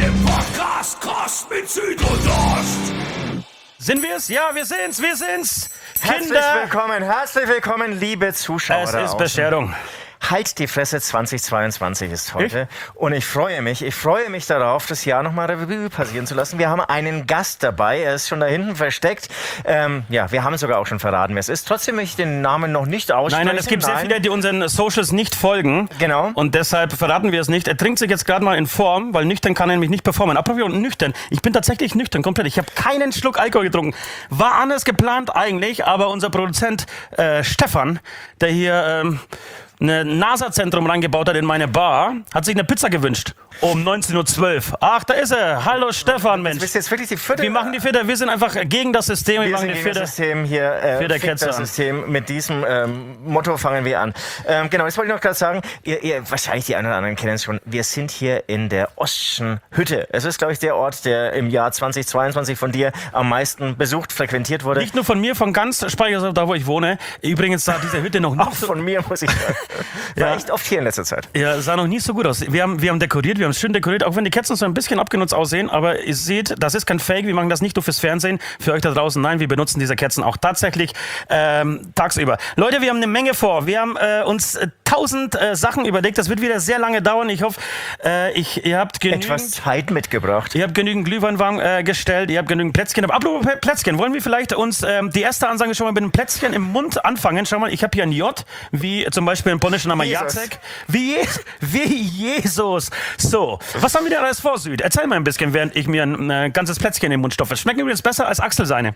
dem Podcast Kost mit Süd und Ost. Sind wir es? Ja, wir sind's. Herzlich willkommen, liebe Zuschauer. Es ist Bescherung. Halt die Fresse 2022 ist heute. Und ich freue mich darauf, das Jahr nochmal Revue passieren zu lassen. Wir haben einen Gast dabei, er ist schon da hinten versteckt. Wir haben sogar auch schon verraten, wer es ist. Trotzdem möchte ich den Namen noch nicht aussprechen. Nein, es gibt sehr viele, die unseren Socials nicht folgen. Genau. Und deshalb verraten wir es nicht. Er trinkt sich jetzt gerade mal in Form, weil nüchtern kann er nämlich nicht performen. Apropos nüchtern. Ich bin tatsächlich nüchtern, komplett. Ich habe keinen Schluck Alkohol getrunken. War anders geplant eigentlich, aber unser Produzent Stefan, der hier ein NASA-Zentrum reingebaut hat in meine Bar, hat sich eine Pizza gewünscht. Um 19.12 Uhr. Ach, da ist er. Hallo Stefan, Mensch. Du bist jetzt wirklich die vierte. Wir machen die vierte. Wir sind einfach gegen das System. Wir sind gegen das System hier. Das System. Mit diesem Motto fangen wir an. Genau, das wollte ich noch gerade sagen. Ihr, wahrscheinlich die einen oder anderen kennen es schon. Wir sind hier in der Ostschen Hütte. Es ist, glaube ich, der Ort, der im Jahr 2022 von dir am meisten besucht, frequentiert wurde. Nicht nur von mir, von ganz Speichersdorf, da wo ich wohne. Übrigens sah diese Hütte noch nie auch von mir, muss ich sagen. War echt oft hier in letzter Zeit. Ja, sah noch nie so gut aus. Wir haben dekoriert, wir haben es schön dekoriert, auch wenn die Kerzen so ein bisschen abgenutzt aussehen. Aber ihr seht, das ist kein Fake. Wir machen das nicht nur fürs Fernsehen, für euch da draußen. Nein, wir benutzen diese Kerzen auch tatsächlich tagsüber. Leute, wir haben eine Menge vor. Wir haben uns 1000 Sachen überlegt. Das wird wieder sehr lange dauern. Ich hoffe, ihr habt genügend... Etwas Zeit mitgebracht. Ihr habt genügend Glühwein warm gestellt, ihr habt genügend Plätzchen. Aber apropos Plätzchen, wollen wir vielleicht uns die erste Ansage schon mal mit einem Plätzchen im Mund anfangen? Schau mal, ich habe hier ein J, wie zum Beispiel im polnischen Namen Jacek. Wie Jesus. So, was haben wir denn alles vor, Süd? Erzähl mal ein bisschen, während ich mir ein ganzes Plätzchen in den Mund stopfe. Schmecken übrigens besser als Axel seine.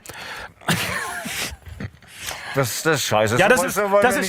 Das ist scheiße. Ja, das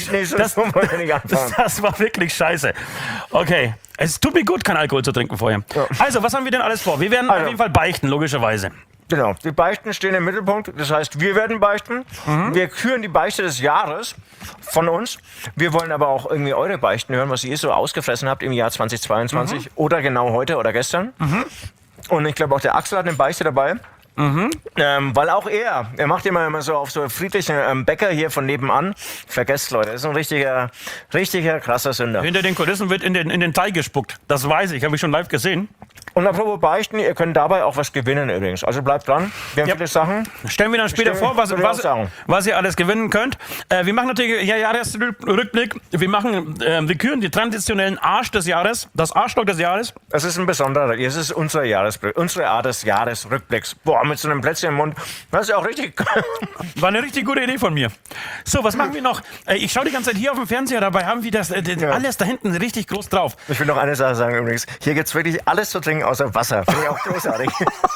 war wirklich scheiße. Okay. Es tut mir gut, kein Alkohol zu trinken vorher. Ja. Also, was haben wir denn alles vor? Wir werden auf jeden Fall beichten, logischerweise. Genau, die Beichten stehen im Mittelpunkt. Das heißt, wir werden beichten. Wir küren die Beichte des Jahres von uns. Wir wollen aber auch irgendwie eure Beichten hören, was ihr so ausgefressen habt im Jahr 2022 oder genau heute oder gestern. Und ich glaube, auch der Axel hat eine Beichte dabei. Weil auch er macht immer so auf so friedlichen Bäcker hier von nebenan. Vergesst, Leute, ist ein richtiger krasser Sünder. Hinter den Kulissen wird in den Teig gespuckt. Das weiß ich, habe ich schon live gesehen. Und apropos Beichten, ihr könnt dabei auch was gewinnen übrigens. Also bleibt dran, wir haben viele Sachen. Stellen wir dann später vor, was ihr alles gewinnen könnt. Wir machen natürlich Jahresrückblick. Wir küren die traditionellen Arsch des Jahres, das Arschloch des Jahres. Es ist ein besonderer, es ist unsere Art des Jahresrückblicks. Boah, mit so einem Plätzchen im Mund, das ist ja auch richtig... War eine richtig gute Idee von mir. So, was machen wir noch? Ich schaue die ganze Zeit hier auf dem Fernseher, dabei haben wir das alles da hinten richtig groß drauf. Ich will noch eine Sache sagen übrigens. Hier gibt es wirklich alles zu trinken außer Wasser. Finde ich auch großartig.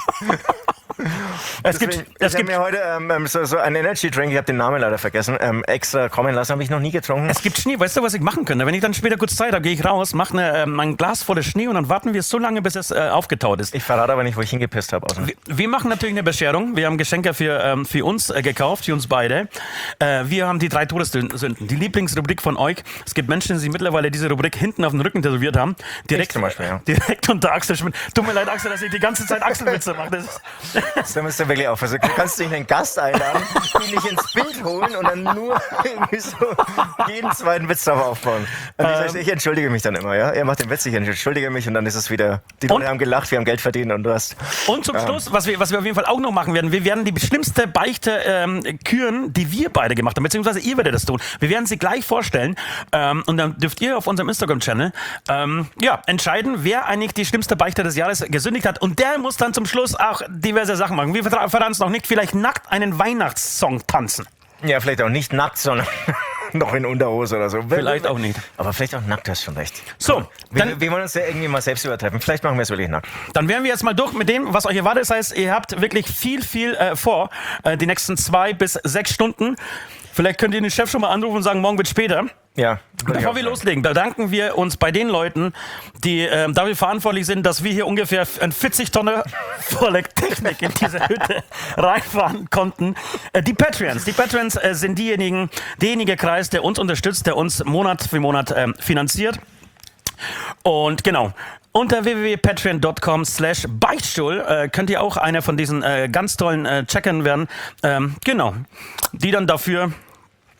Ich habe mir heute so einen Energy Drink, ich habe den Namen leider vergessen, extra kommen lassen, habe ich noch nie getrunken. Es gibt Schnee, weißt du, was ich machen könnte? Wenn ich dann später kurz Zeit habe, gehe ich raus, mache ein Glas voller Schnee und dann warten wir so lange, bis es aufgetaut ist. Ich verrate aber nicht, wo ich hingepisst habe. Wir machen natürlich eine Bescherung. Wir haben Geschenke für uns gekauft, für uns beide. Wir haben die 3 Todessünden, die Lieblingsrubrik von euch. Es gibt Menschen, die mittlerweile diese Rubrik hinten auf den Rücken tätowiert haben. Direkt zum Beispiel, ja. Direkt unter Axel Schmidt. Tut mir leid, Axel, dass ich die ganze Zeit Axelwitze mache. Da müsst ihr wirklich aufpassen. Du kannst nicht einen Gast einladen, ihn nicht ins Bild holen und dann nur irgendwie so jeden zweiten Witz drauf aufbauen. Ich entschuldige mich dann immer, ja? Er macht den Witz, ich entschuldige mich und dann ist es wieder, die Leute haben gelacht, wir haben Geld verdient und du hast... Und zum Schluss, was wir auf jeden Fall auch noch machen werden, wir werden die schlimmste Beichte küren, die wir beide gemacht haben, beziehungsweise ihr werdet das tun. Wir werden sie gleich vorstellen und dann dürft ihr auf unserem Instagram-Channel entscheiden, wer eigentlich die schlimmste Beichte des Jahres gesündigt hat und der muss dann zum Schluss auch diverse Sachen machen. Wir verraten es noch nicht, vielleicht nackt einen Weihnachtssong tanzen. Ja, vielleicht auch nicht nackt, sondern noch in Unterhose oder so. Vielleicht auch nicht. Aber vielleicht auch nackt, hast schon recht. So, wir wollen uns ja irgendwie mal selbst übertreffen. Vielleicht machen wir es wirklich nackt. Dann wären wir jetzt mal durch mit dem, was euch erwartet. Das heißt, ihr habt wirklich viel vor, die nächsten 2 bis 6 Stunden. Vielleicht könnt ihr den Chef schon mal anrufen und sagen, morgen wird später. Ja. Bevor wir loslegen, bedanken wir uns bei den Leuten, die dafür verantwortlich sind, dass wir hier ungefähr ein 40 Tonnen volle Technik in diese Hütte reinfahren konnten. Die Patreons sind derjenige Kreis, der uns unterstützt, der uns Monat für Monat finanziert. Und genau, unter www.patreon.com/Beichtstuhl könnt ihr auch einer von diesen ganz tollen Checkern werden. Genau, die dann dafür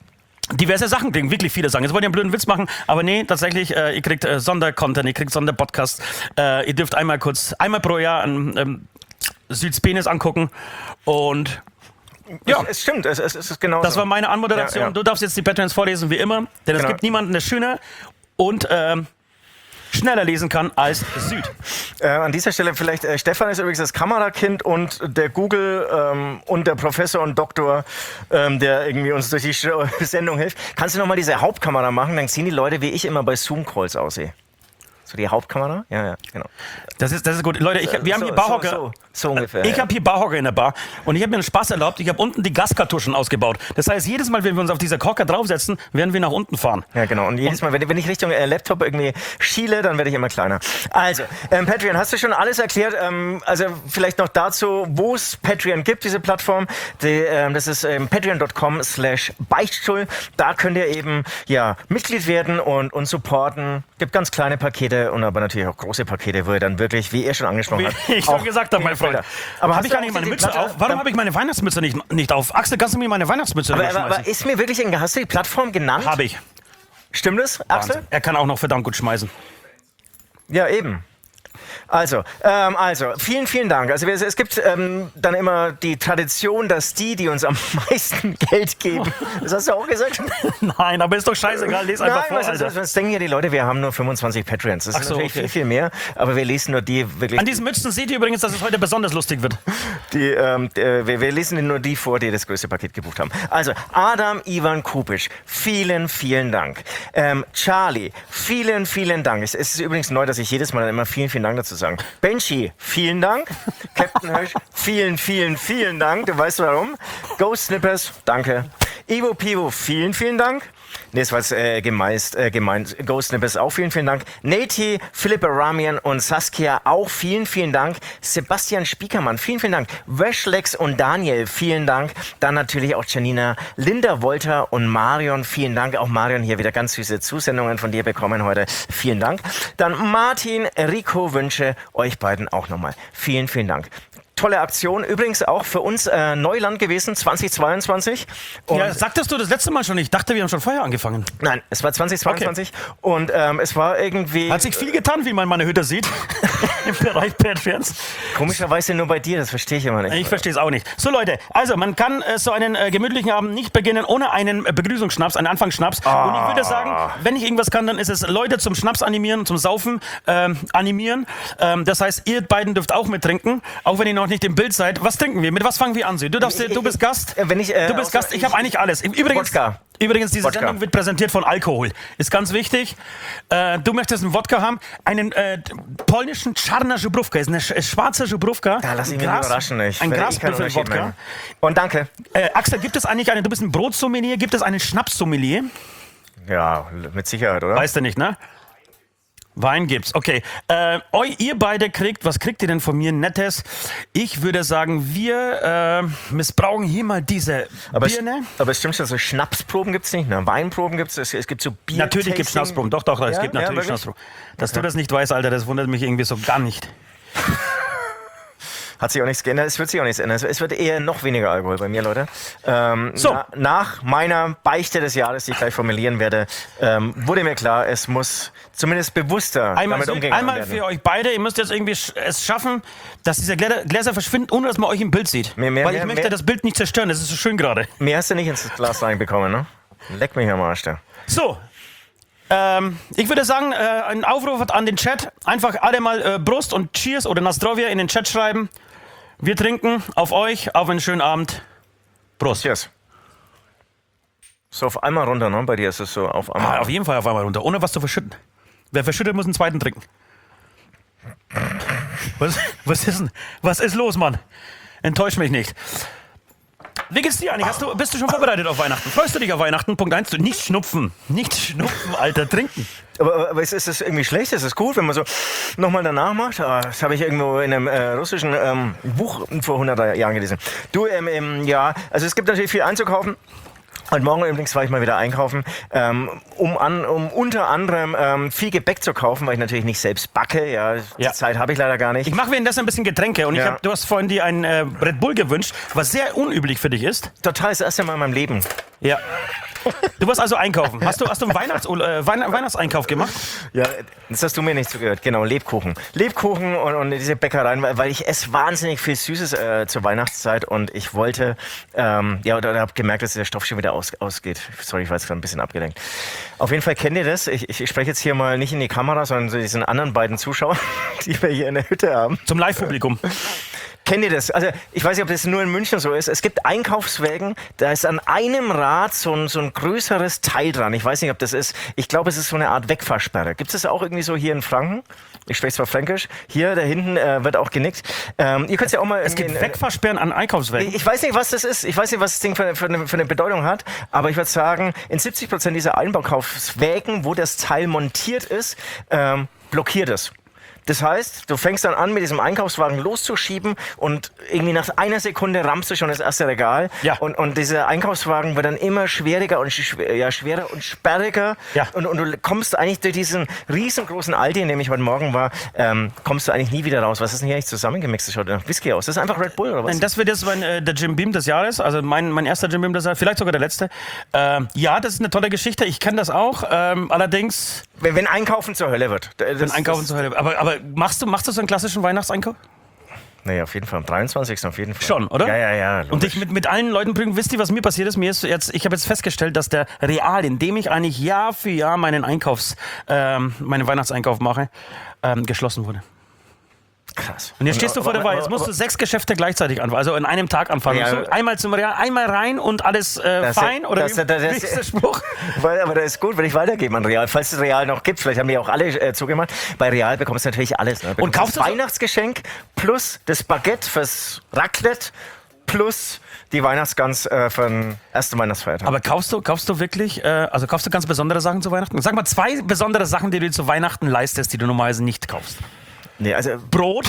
diverse Sachen kriegen, wirklich viele Sachen. Jetzt wollt ihr einen blöden Witz machen, aber nee, tatsächlich, ihr kriegt Sondercontent, ihr kriegt Sonderpodcasts. Ihr dürft einmal pro Jahr einen Südspenis angucken und ja, es stimmt, es ist genau das so. war meine Anmoderation. Ja, ja. Du darfst jetzt die Patreons vorlesen, wie immer, denn es Genau. gibt niemanden, der schöner und schneller lesen kann als Süd. An dieser Stelle vielleicht, Stefan ist übrigens das Kamerakind und der Google und der Professor und Doktor, der irgendwie uns durch die Sendung hilft. Kannst du nochmal diese Hauptkamera machen, dann sehen die Leute, wie ich immer bei Zoom-Calls aussehe. So die Hauptkamera? Ja, genau. Das ist gut. Leute, wir haben hier Barhocker. So ungefähr. Ich habe hier Barhocker in der Bar und ich habe mir einen Spaß erlaubt. Ich habe unten die Gaskartuschen ausgebaut. Das heißt, jedes Mal, wenn wir uns auf dieser Hocker draufsetzen, werden wir nach unten fahren. Ja, genau. Und jedes Mal, wenn ich Richtung Laptop irgendwie schiele, dann werde ich immer kleiner. Also, Patreon, hast du schon alles erklärt? Also, vielleicht noch dazu, wo es Patreon gibt, diese Plattform. Das ist patreon.com/Beichtstuhl. Da könnt ihr eben Mitglied werden und uns supporten. Gibt ganz kleine Pakete und aber natürlich auch große Pakete, wo ihr dann wirklich, wie ihr schon angesprochen habt, Wie ich schon gesagt habe, mein Freund. Aber habe ich gar nicht meine Mütze auf? Warum habe ich meine Weihnachtsmütze nicht auf? Axel, kannst du mir meine Weihnachtsmütze aber schmeißen? ist mir wirklich hast du die Plattform genannt? Habe ich. Stimmt das, Axel? Wahnsinn. Er kann auch noch verdammt gut schmeißen. Ja, eben. Also, vielen, vielen Dank. Also es gibt dann immer die Tradition, dass die uns am meisten Geld geben. Das hast du auch gesagt? Nein, aber ist doch scheißegal. Lies einfach vor, Alter. Was denken ja die Leute, wir haben nur 25 Patreons. Das ist natürlich viel, viel mehr, aber wir lesen nur die wirklich... An diesen Mützen seht ihr übrigens, dass es heute besonders lustig wird. Wir lesen nur die vor, die das größte Paket gebucht haben. Also, Adam Ivan Kupisch, vielen, vielen Dank. Charlie, vielen, vielen Dank. Es ist übrigens neu, dass ich jedes Mal dann immer vielen, vielen Dank dazu sagen. Benchi, vielen Dank. Captain Hirsch, vielen, vielen, vielen Dank. Du weißt warum. Ghost Snippers, danke. Ivo Pivo, vielen, vielen Dank. Nee, das war jetzt gemeint. Ghost Snippers auch vielen, vielen Dank. Nati, Philipp Ramian und Saskia auch vielen, vielen Dank. Sebastian Spiekermann, vielen, vielen Dank. Weshlex und Daniel, vielen Dank. Dann natürlich auch Janina, Linda Wolter und Marion, vielen Dank. Auch Marion hier wieder ganz süße Zusendungen von dir bekommen heute. Vielen Dank. Dann Martin, Rico wünsche euch beiden auch nochmal. Vielen, vielen Dank. Tolle Aktion, übrigens auch für uns Neuland gewesen, 2022. Und Ja, sagtest du das letzte Mal schon? Ich dachte, wir haben schon vorher angefangen. Nein, es war 2022 und es war irgendwie... Hat sich viel getan, wie man meine Hütte sieht, im Bereich Patreons. Komischerweise nur bei dir, das verstehe ich immer nicht. Ich verstehe es auch nicht. So Leute, also man kann so einen gemütlichen Abend nicht beginnen ohne einen Begrüßungsschnaps, einen Anfangsschnaps. Und ich würde sagen, wenn ich irgendwas kann, dann ist es Leute zum Schnaps animieren, zum Saufen animieren. Das heißt, ihr beiden dürft auch mittrinken, auch wenn ihr noch nicht im Bild seid. Was trinken wir? Mit was fangen wir an? Du bist Gast. Du bist Gast. Ich habe eigentlich alles. Übrigens, diese Sendung wird präsentiert von Alkohol. Ist ganz wichtig. Du möchtest einen Wodka haben. Einen polnischen Czarna Żubrówka. Ist eine schwarze Żubrówka. Ja, lass mich überraschen. Ein Grasbüffel-Wodka. Und danke. Axel, gibt es eigentlich du bist ein Brotsommelier, gibt es einen Schnapssommelier? Ja, mit Sicherheit, oder? Weißt du nicht, ne? Wein gibt's, okay. Ihr beide was kriegt ihr denn von mir Nettes? Ich würde sagen, wir missbrauchen hier mal diese Birne. Aber es stimmt schon, so Schnapsproben gibt's nicht, ne? Weinproben gibt's, es gibt so Bier. Natürlich gibt's Schnapsproben, doch, es gibt natürlich Schnapsproben. Dass du das nicht weißt, Alter, das wundert mich irgendwie so gar nicht. Hat sich auch nichts geändert, es wird sich auch nichts ändern. Es wird eher noch weniger Alkohol bei mir, Leute. Nach meiner Beichte des Jahres, die ich gleich formulieren werde, wurde mir klar, es muss zumindest bewusster damit umgegangen werden. Einmal für euch beide, ihr müsst jetzt irgendwie es schaffen, dass diese Gläser verschwinden, ohne dass man euch im Bild sieht. Weil ich möchte das Bild nicht zerstören, das ist so schön gerade. Mehr hast du nicht ins Glas reinbekommen, ne? Leck mich am Arsch da. So. Ich würde sagen, ein Aufruf an den Chat. Einfach alle mal Brust und Cheers oder Nastrovia in den Chat schreiben. Wir trinken auf euch, auf einen schönen Abend. Prost. Cheers. So auf einmal runter, ne? Bei dir ist es so auf einmal. Auf jeden Fall auf einmal runter, ohne was zu verschütten. Wer verschüttet, muss einen zweiten trinken. Was ist denn? Was ist los, Mann? Enttäusch mich nicht. Wie geht's dir eigentlich? Bist du schon vorbereitet auf Weihnachten? Freust du dich auf Weihnachten? Punkt 1. Nicht schnupfen. Nicht schnupfen, Alter. Trinken. Aber ist das irgendwie schlecht? Ist das gut, wenn man so nochmal danach macht? Das habe ich irgendwo in einem russischen Buch vor 100 Jahren gelesen. Du, also es gibt natürlich viel einzukaufen. Und morgen übrigens war ich mal wieder einkaufen, um unter anderem viel Gebäck zu kaufen, weil ich natürlich nicht selbst backe. Ja, die Zeit habe ich leider gar nicht. Ich mache währenddessen ein bisschen Getränke und du hast vorhin dir einen Red Bull gewünscht, was sehr unüblich für dich ist. Total, das erste Mal in meinem Leben. Ja. Du warst also einkaufen. Hast du einen Weihnachtseinkauf gemacht? Ja, das hast du mir nicht zugehört. Genau, Lebkuchen. Lebkuchen und diese Bäckereien, weil ich esse wahnsinnig viel Süßes zur Weihnachtszeit und ich wollte, oder habe gemerkt, dass der Stoff schon wieder ausgeht. Sorry, ich war jetzt gerade ein bisschen abgelenkt. Auf jeden Fall kennt ihr das. Ich spreche jetzt hier mal nicht in die Kamera, sondern zu diesen anderen beiden Zuschauern, die wir hier in der Hütte haben. Zum Live-Publikum. Kennt ihr das? Also ich weiß nicht, ob das nur in München so ist. Es gibt Einkaufswägen, da ist an einem Rad so ein größeres Teil dran. Ich weiß nicht, ob das ist. Ich glaube, es ist so eine Art Wegfahrsperre. Gibt es das auch irgendwie so hier in Franken? Ich spreche zwar Fränkisch. Hier, da hinten wird auch genickt. Ihr könnt ja auch mal... Es gibt Wegfahrsperren an Einkaufswägen. Ich weiß nicht, was das ist. Ich weiß nicht, was das Ding für eine Bedeutung hat. Aber ich würde sagen, in 70% dieser Einkaufswägen, wo das Teil montiert ist, blockiert es. Das heißt, du fängst dann an, mit diesem Einkaufswagen loszuschieben und irgendwie nach einer Sekunde rammst du schon das erste Regal. Ja. Und dieser Einkaufswagen wird dann immer schwieriger und schwerer und sperriger. Ja. Und du kommst eigentlich durch diesen riesengroßen Aldi, in dem ich heute Morgen war, kommst du eigentlich nie wieder raus. Was ist denn hier eigentlich zusammengemixt? Das schaut nach Whisky aus. Das ist einfach Red Bull oder was? Nein, das wird jetzt der Jim Beam des Jahres, also mein erster Jim Beam des Jahres, vielleicht sogar der letzte. Ja, das ist eine tolle Geschichte, ich kenne das auch. Allerdings... Wenn Einkaufen zur Hölle wird. Zur Hölle. Aber machst du so einen klassischen Weihnachtseinkauf? Nee, auf jeden Fall. Am 23. auf jeden Fall. Schon, oder? Ja. Logisch. Und dich mit allen Leuten bringen. Wisst ihr, was mir passiert ist? Ich habe jetzt festgestellt, dass der Real, in dem ich eigentlich Jahr für Jahr meinen Weihnachtseinkauf mache, geschlossen wurde. Krass. Und jetzt stehst du vor der Wahl. Jetzt musst du 6 Geschäfte gleichzeitig anfangen, also in einem Tag anfangen. Ja, so, einmal zum Real, einmal rein und alles fein? Oder wie ist der Spruch? Aber das ist gut, wenn ich weitergebe an Real. Falls es Real noch gibt, vielleicht haben die auch alle zugemacht. Bei Real bekommst du natürlich alles. Ne? Und kaufst das Weihnachtsgeschenk plus das Baguette fürs Raclette plus die Weihnachtsgans für den ersten Weihnachtsfeiertag. Aber kaufst du wirklich, kaufst du ganz besondere Sachen zu Weihnachten? Sag mal 2 besondere Sachen, die du zu Weihnachten leistest, die du normalerweise nicht kaufst. Nee, also Brot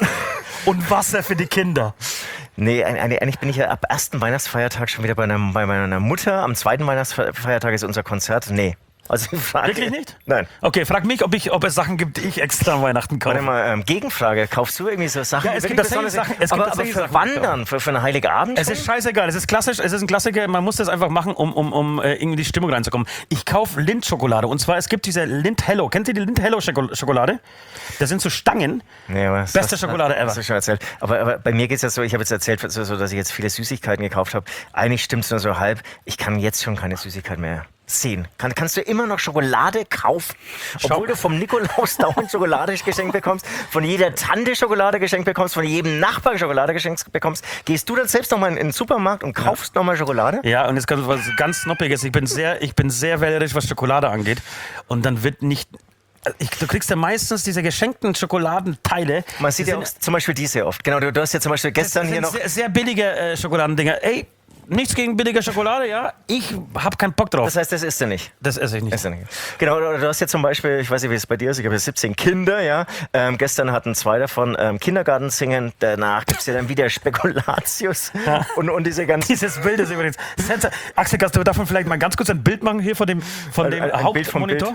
und Wasser für die Kinder. Nee, eigentlich bin ich ja ab ersten Weihnachtsfeiertag schon wieder bei meiner Mutter. Am zweiten Weihnachtsfeiertag ist unser Konzert. Nee. Also wirklich nicht? Nein. Okay, frag mich, ob es Sachen gibt, die ich extra an Weihnachten kaufe. Warte mal, Gegenfrage. Kaufst du irgendwie so Sachen? Ja, es gibt tatsächlich Sachen. Aber für Wandern, für einen Heiligabend? Es ist scheißegal. Es ist klassisch. Es ist ein Klassiker. Man muss das einfach machen, um irgendwie die Stimmung reinzukommen. Ich kaufe Lindt-Schokolade. Und zwar, es gibt diese Lindt Hello. Kennt ihr die Lindt Hello Schokolade? Das sind so Stangen. Nee, beste Schokolade ever. Hast du schon erzählt. Aber bei mir geht es jetzt so, ich habe jetzt erzählt, so, dass ich jetzt viele Süßigkeiten gekauft habe. Eigentlich stimmt es nur so halb. Ich kann jetzt schon keine Süßigkeit mehr sehen. Kannst du immer noch Schokolade kaufen, obwohl du vom Nikolaus dauernd Schokolade geschenkt bekommst, von jeder Tante Schokolade geschenkt bekommst, von jedem Nachbar Schokolade geschenkt bekommst. Gehst du dann selbst nochmal in den Supermarkt und kaufst nochmal Schokolade? Ja, und jetzt kommt was ganz Snoppiges. Ich bin sehr wählerisch, was Schokolade angeht. Und dann wird nicht... Du kriegst ja meistens diese geschenkten Schokoladenteile. Man sieht ja auch zum Beispiel diese oft. Genau, du hast ja zum Beispiel gestern hier noch... Sehr billige Schokoladendinger. Ey, nichts gegen billige Schokolade, ja. Ich hab keinen Bock drauf. Das heißt, das isst du nicht? Das esse ich nicht. Genau, du hast ja zum Beispiel, ich weiß nicht, wie es bei dir ist, ich habe ja 17 Kinder, ja. Gestern hatten 2 davon Kindergarten singen, danach gibt es ja dann wieder Spekulatius und diese ganzen... Dieses Bild ist übrigens... Axel, kannst du davon vielleicht mal ganz kurz ein Bild machen hier von dem Hauptmonitor?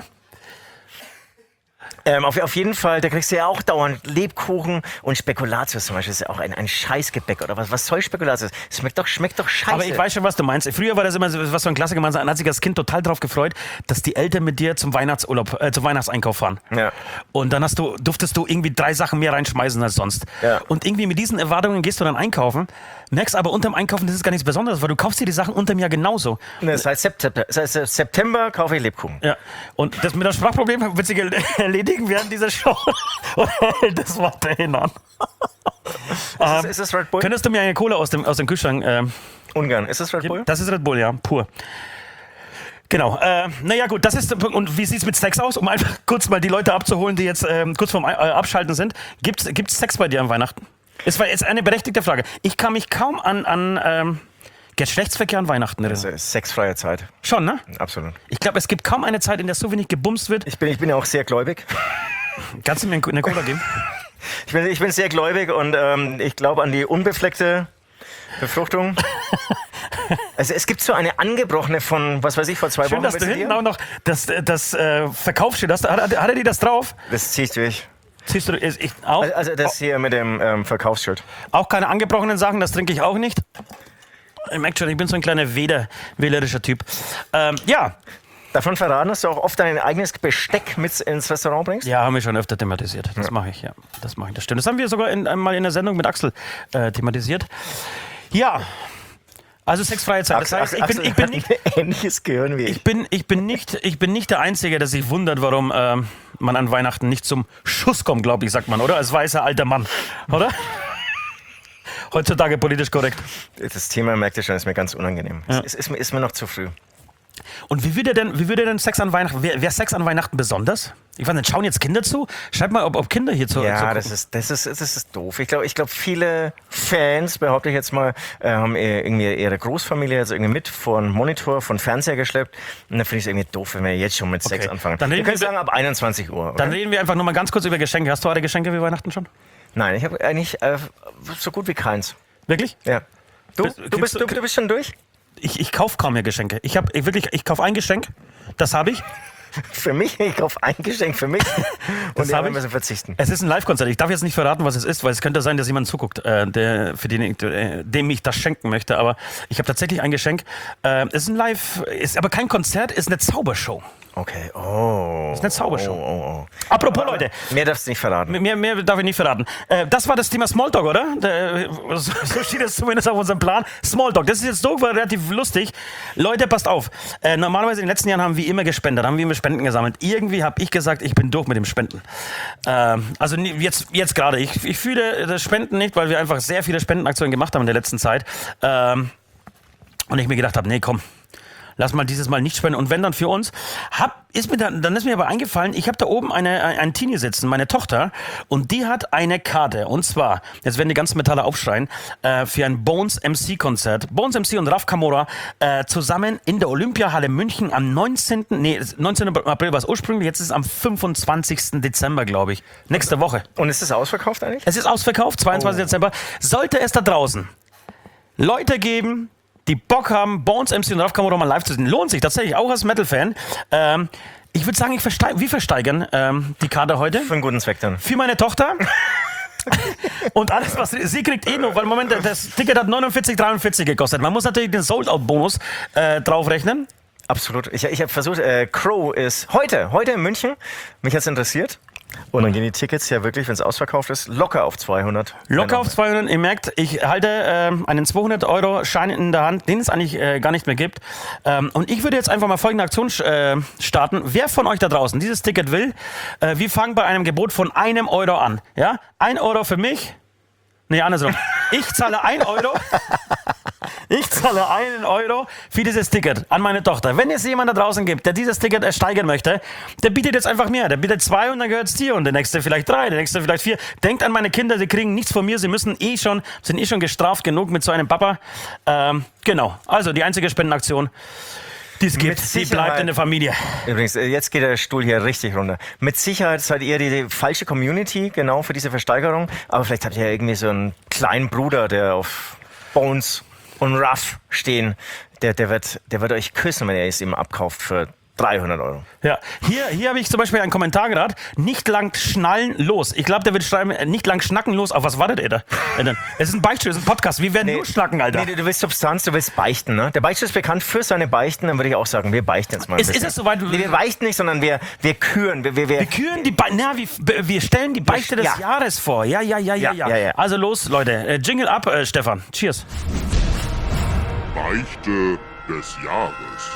Auf jeden Fall, da kriegst du ja auch dauernd Lebkuchen und Spekulatius zum Beispiel. Das ist ja auch ein Scheißgebäck oder was? Was soll Spekulatius? Das schmeckt doch scheiße. Aber ich weiß schon, was du meinst. Früher war das immer so, was so ein Klassiker. Man hat sich als Kind total drauf gefreut, dass die Eltern mit dir zum zum Weihnachtseinkauf fahren. Ja. Und dann durftest du irgendwie 3 Sachen mehr reinschmeißen als sonst. Ja. Und irgendwie mit diesen Erwartungen gehst du dann einkaufen, merkst aber unterm Einkaufen, das ist gar nichts Besonderes, weil du kaufst dir die Sachen unterm Jahr genauso. Das heißt September kaufe ich Lebkuchen. Ja. Und das mit dem Sprachproblem wird sich erledigen während dieser Show. Und hält das weiterhin an. Ist das Red Bull? Könntest du mir eine Cola aus dem Kühlschrank... Ungern. Ist das Red Bull? Das ist Red Bull, ja. Pur. Genau. Naja, gut, das ist. Und wie sieht es mit Sex aus? Um einfach kurz mal die Leute abzuholen, die jetzt kurz vorm Abschalten sind. Gibt's Sex bei dir an Weihnachten? Das war jetzt eine berechtigte Frage. Ich kann mich kaum an Geschlechtsverkehr an Weihnachten erinnern. Das ist sexfreie Zeit. Schon, ne? Absolut. Ich glaube, es gibt kaum eine Zeit, in der so wenig gebumst wird. Ich bin ja auch sehr gläubig. Kannst du mir eine Cola geben? Ich bin sehr gläubig und ich glaube an die unbefleckte Befruchtung. Also es gibt so eine angebrochene von, was weiß ich, vor 2 Wochen. Schön, dass du hinten auch noch das Verkaufsschild hast. Hat er die das drauf? Das ziehst du durch. Ziehst du auch? Also das hier mit dem Verkaufsschild. Auch keine angebrochenen Sachen, das trinke ich auch nicht. Ich merke schon, ich bin so ein kleiner wählerischer Typ. Ja. Davon verraten, dass du auch oft dein eigenes Besteck mit ins Restaurant bringst? Ja, haben wir schon öfter thematisiert. Das mache ich, ja. Das stimmt. Das haben wir sogar mal in der Sendung mit Axel thematisiert. Ja. Also sexfreie Zeit. Das heißt, ich bin nicht ähnliches Gehirn wie ich. Ich bin nicht der Einzige, der sich wundert, warum man an Weihnachten nicht zum Schuss kommt, glaube ich, sagt man, oder? Als weißer alter Mann, oder? Heutzutage politisch korrekt. Das Thema, merkt ihr schon, ist mir ganz unangenehm. Ja. Es ist mir noch zu früh. Und wie würde denn Sex an Weihnachten, wäre Sex an Weihnachten besonders? Ich weiß nicht, schauen jetzt Kinder zu? Schreibt mal, ob Kinder hier zu Ja, gucken. das ist doof. Ich glaube, viele Fans, behaupte ich jetzt mal, haben irgendwie ihre Großfamilie jetzt irgendwie mit vor einen Monitor, vor einen Fernseher geschleppt. Und dann finde ich es irgendwie doof, wenn wir jetzt schon mit Sex anfangen. Dann wir reden können wir- sagen, ab 21 Uhr. Dann Oder? reden wir einfach nur mal ganz kurz über Geschenke. Hast du eure Geschenke wie Weihnachten schon? Nein, ich habe eigentlich so gut wie keins. Wirklich? Ja. Du Kriegst bist schon durch? Ich kaufe kaum mehr Geschenke. Ich kaufe ein Geschenk, das habe ich. Für mich? Ich kaufe ein Geschenk für mich. Und habe wir müssen verzichten. Es ist ein Live-Konzert. Ich darf jetzt nicht verraten, was es ist, weil es könnte sein, dass jemand zuguckt, dem ich das schenken möchte. Aber ich habe tatsächlich ein Geschenk. Es ist ein Live, ist aber kein Konzert, ist eine Zaubershow. Okay, oh. Ist eine Zaubershow. Oh. Apropos, Leute. Mehr darfst du nicht verraten. Mehr darf ich nicht verraten. Das war das Thema Smalltalk, oder? So steht es zumindest auf unserem Plan. Smalltalk, das ist jetzt so relativ lustig. Leute, passt auf. Normalerweise in den letzten Jahren haben wir immer gespendet, haben wir immer Spenden gesammelt. Irgendwie habe ich gesagt, ich bin durch mit dem Spenden. Also jetzt gerade. Ich fühle das Spenden nicht, weil wir einfach sehr viele Spendenaktionen gemacht haben in der letzten Zeit. Und ich mir gedacht habe, nee, komm. Lass mal dieses Mal nicht spenden. Und wenn dann für uns, dann ist mir aber eingefallen, ich habe da oben einen Teenie sitzen, meine Tochter, und die hat eine Karte. Und zwar, jetzt werden die ganzen Metalle aufschreien, für ein Bones MC-Konzert. Bones MC und Raf Kamora zusammen in der Olympiahalle München am 19. April war es ursprünglich, jetzt ist es am 25. Dezember, glaube ich. Nächste Woche. Und ist das ausverkauft eigentlich? Es ist ausverkauft, 22. Dezember. Sollte es da draußen Leute geben, die Bock haben, Bones MC und Raf Kamora mal live zu sehen, lohnt sich tatsächlich, auch als Metal-Fan. Ich würde sagen, wir versteigern die Karte heute. Für einen guten Zweck dann. Für meine Tochter. Und alles, was sie kriegt noch, weil im Moment das Ticket hat 49,43 gekostet. Man muss natürlich den Sold-Out-Bonus draufrechnen. Absolut. Ich habe versucht, Crow ist heute in München. Mich hat es interessiert. Und dann gehen die Tickets ja wirklich, wenn es ausverkauft ist, locker auf 200. Locker auf 200. Ihr merkt, ich halte einen 200-Euro-Schein in der Hand, den es eigentlich gar nicht mehr gibt. Und ich würde jetzt einfach mal folgende Aktion starten. Wer von euch da draußen dieses Ticket will, wir fangen bei einem Gebot von 1 Euro an. Ja? 1 Euro für mich. Nee, andersrum. Ich zahle 1 Euro. Ich zahle 1 Euro für dieses Ticket an meine Tochter. Wenn es jemand da draußen gibt, der dieses Ticket ersteigern möchte, der bietet jetzt einfach mehr. Der bietet 2 und dann gehört es dir. Und der nächste vielleicht 3, der nächste vielleicht 4. Denkt an meine Kinder, sie kriegen nichts von mir. Sie sind eh schon gestraft genug mit so einem Papa. Genau. Also die einzige Spendenaktion, die es gibt, die bleibt in der Familie. Übrigens, jetzt geht der Stuhl hier richtig runter. Mit Sicherheit seid ihr die falsche Community, genau für diese Versteigerung. Aber vielleicht habt ihr ja irgendwie so einen kleinen Bruder, der auf Bones und Ruff stehen. Der wird euch küssen, wenn ihr es ihm abkauft für 300 Euro. Ja, hier habe ich zum Beispiel einen Kommentar gerade. Nicht lang schnallen los. Ich glaube, der wird schreiben, nicht lang schnacken los. Auf was wartet ihr da? Es ist ein Beichtstuhl, es ist ein Podcast. Wir werden nur schnacken, Alter. Nee, du willst Substanz, du willst beichten, ne? Der Beichtstuhl ist bekannt für seine Beichten. Dann würde ich auch sagen, wir beichten jetzt mal ein Ist bisschen. es soweit? Nee, wir beichten nicht, sondern wir küren. Wir küren die wir stellen die Beichte des Ja. Jahres vor. Ja. Ja. Also los, Leute. Jingle ab, Stefan. Cheers. Beichte des Jahres.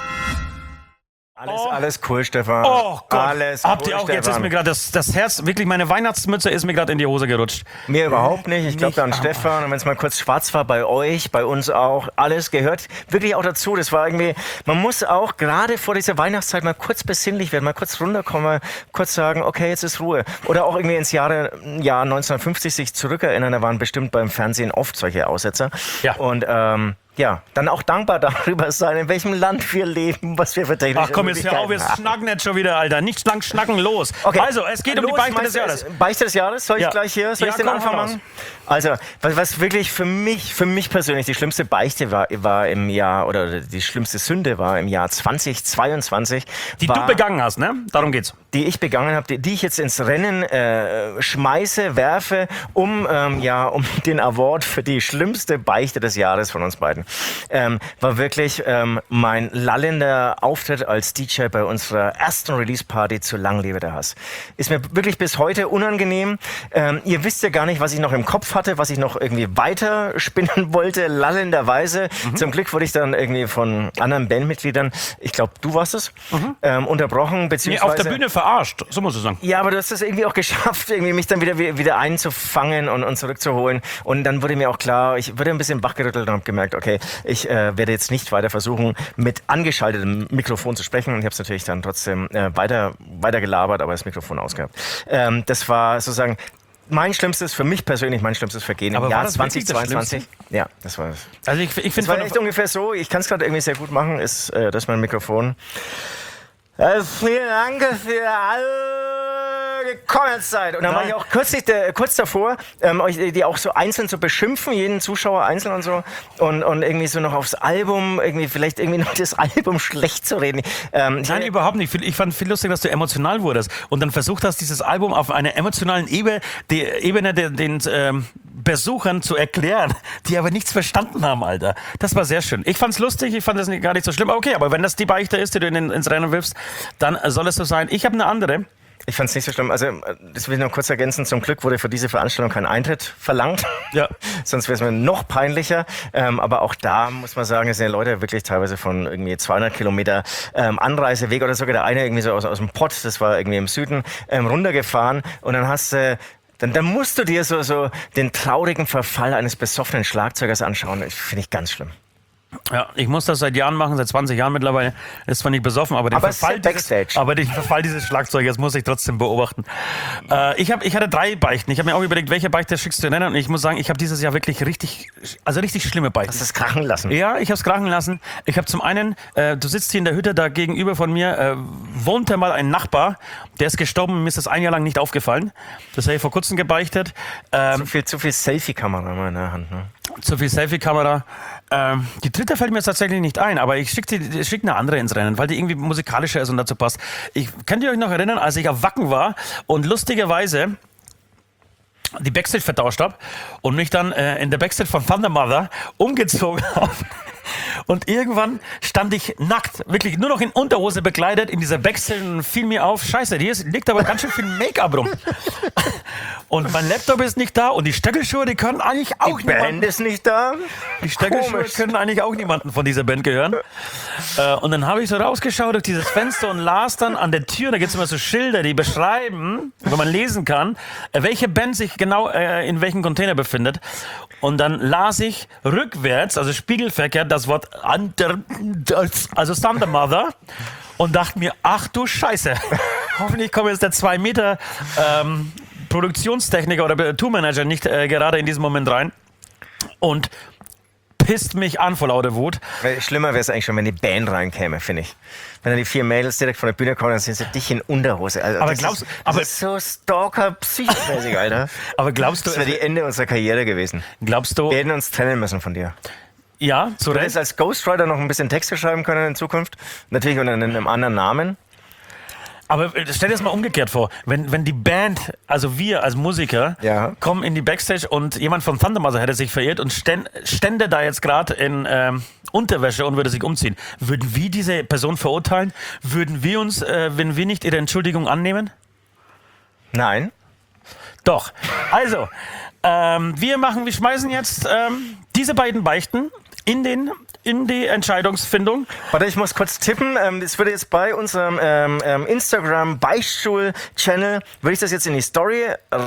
Alles cool, Stefan. Oh Gott. Alles Habt cool, ihr auch, jetzt ist Stefan. mir gerade das Herz, wirklich meine Weihnachtsmütze ist mir gerade in die Hose gerutscht. Mir überhaupt nicht. Ich glaube Nicht, da an aber- Stefan. Und wenn es mal kurz schwarz war bei euch, bei uns auch, alles gehört wirklich auch dazu. Das war irgendwie, man muss auch gerade vor dieser Weihnachtszeit mal kurz besinnlich werden, mal kurz runterkommen, mal kurz sagen, okay, jetzt ist Ruhe. Oder auch irgendwie ins Jahr 1950 sich zurückerinnern. Da waren bestimmt beim Fernsehen oft solche Aussetzer. Ja. Und ja, dann auch dankbar darüber sein, in welchem Land wir leben, was wir für technische Ach komm, jetzt hör auf, Möglichkeiten jetzt haben. schnacken nicht schon wieder, Alter. Nicht lang schnacken, los. Okay. Also, es geht um die Los, Beichte des meinst du, Jahres. Beichte des Jahres? Soll ich Ja. gleich hier? Soll Ja, ich den komm, Anfang hau raus. machen? Also, was wirklich für mich persönlich die schlimmste Beichte war im Jahr, oder die schlimmste Sünde war im Jahr 2022. Die du begangen hast, ne? Darum geht's. Die ich begangen habe, die ich jetzt ins Rennen werfe, um den Award für die schlimmste Beichte des Jahres von uns beiden war wirklich mein lallender Auftritt als DJ bei unserer ersten Release-Party zu Lang lebe der Hass. Ist mir wirklich bis heute unangenehm. Ihr wisst ja gar nicht, was ich noch im Kopf hatte, was ich noch irgendwie weiter spinnen wollte, lallenderweise. Zum Glück wurde ich dann irgendwie von anderen Bandmitgliedern, ich glaube, du warst es, unterbrochen, beziehungsweise... auf der Bühne verarscht, so muss ich sagen. Ja, aber du hast es irgendwie auch geschafft, irgendwie mich dann wieder einzufangen und zurückzuholen. Und dann wurde mir auch klar, ich wurde ein bisschen wachgerüttelt und habe gemerkt, okay, ich werde jetzt nicht weiter versuchen, mit angeschaltetem Mikrofon zu sprechen. Und ich habe es natürlich dann trotzdem weiter gelabert, aber das Mikrofon ausgehabt. Das war sozusagen für mich persönlich mein schlimmstes Vergehen aber im Jahr das 2022. Ja, das war es. Also ich finde das war echt ungefähr so, ich kann es gerade irgendwie sehr gut machen, ist das mein Mikrofon. Vielen Dank für alle gekommen seid. Und dann war ich auch kürzlich kurz davor, euch die auch so einzeln zu beschimpfen, jeden Zuschauer einzeln und so. Und irgendwie so noch aufs Album, vielleicht noch das Album schlecht zu reden. Nein, überhaupt nicht. Ich fand viel lustig, dass du emotional wurdest und dann versucht hast, dieses Album auf einer emotionalen Ebene den Besuchern zu erklären, die aber nichts verstanden haben, Alter. Das war sehr schön. Ich fand's lustig, ich fand das gar nicht so schlimm. Okay, aber wenn das die Beichte ist, die du ins Rennen wirfst, dann soll es so sein. Ich habe eine andere. Ich fand es nicht so schlimm. Also, das will ich noch kurz ergänzen. Zum Glück wurde für diese Veranstaltung kein Eintritt verlangt. Ja. Sonst wäre es mir noch peinlicher. Aber auch da muss man sagen, es sind ja Leute wirklich teilweise von irgendwie 200 Kilometer Anreiseweg oder sogar der eine irgendwie so aus dem Pott, das war irgendwie im Süden, runtergefahren. Und dann hast du... Dann musst du dir so den traurigen Verfall eines besoffenen Schlagzeugers anschauen. Das finde ich ganz schlimm. Ja, ich muss das seit Jahren machen, seit 20 Jahren mittlerweile. Ist zwar nicht besoffen, aber den Verfall dieses Schlagzeugers muss ich trotzdem beobachten. Ich hatte 3 Beichten. Ich habe mir auch überlegt, welche Beichte schickst du nennen. Und ich muss sagen, ich habe dieses Jahr wirklich richtig schlimme Beichten. Hast du es krachen lassen? Ja, ich habe es krachen lassen. Ich habe zum einen, du sitzt hier in der Hütte, da gegenüber von mir wohnte mal ein Nachbar, der ist gestorben, mir ist das ein Jahr lang nicht aufgefallen. Das habe ich vor kurzem gebeichtet. Zu viel Selfie-Kamera in der Hand, ne? Zu viel Selfie-Kamera. Die dritte fällt mir jetzt tatsächlich nicht ein, aber ich schicke eine andere ins Rennen, weil die irgendwie musikalischer ist und dazu passt. Könnt ihr euch noch erinnern, als ich auf Wacken war und lustigerweise die Backstage vertauscht habe und mich dann in der Backstage von Thunder Mother umgezogen habe? Und irgendwann stand ich nackt, wirklich nur noch in Unterhose bekleidet in dieser Backstage und fiel mir auf, scheiße, hier liegt aber ganz schön viel Make-up rum. Und mein Laptop ist nicht da und die Stöckelschuhe, die können eigentlich auch niemanden. Die Band ist nicht da. Die Stöckelschuhe können eigentlich auch niemanden von dieser Band gehören. Und dann habe ich so rausgeschaut durch dieses Fenster und las dann an der Tür, da gibt es immer so Schilder, die beschreiben, wo man lesen kann, welche Band sich genau in welchem Container befindet. Und dann las ich rückwärts, also spiegelverkehrt, das Wort also Thunder Mother und dachte mir, ach du Scheiße, hoffentlich kommt jetzt der 2 Meter Produktionstechniker oder Tourmanager nicht gerade in diesem Moment rein und pisst mich an vor lauter Wut. Schlimmer wäre es eigentlich schon, wenn die Band reinkäme, finde ich. Wenn dann die 4 Mädels direkt von der Bühne kommen, dann sind sie dich in Unterhose. Also aber das ist so Stalker-psychomäßig, Alter. Aber glaubst du... Das wäre die Ende unserer Karriere gewesen. Glaubst du... Wir hätten uns trennen müssen von dir. Ja, zu Recht. Du hättest als Ghostwriter noch ein bisschen Texte schreiben können in Zukunft. Natürlich unter einem anderen Namen. Aber stell dir das mal umgekehrt vor, wenn die Band, also wir als Musiker, kommen in die Backstage und jemand von Thunder Mother hätte sich verirrt und stände da jetzt gerade in Unterwäsche und würde sich umziehen. Würden wir diese Person verurteilen? Würden wir uns, wenn wir nicht ihre Entschuldigung annehmen? Nein. Doch. Also, wir schmeißen jetzt diese beiden Beichten in die Entscheidungsfindung. Warte, ich muss kurz tippen. Das würde jetzt bei unserem Instagram-Beichtstuhl-Channel, würde ich das jetzt in die Story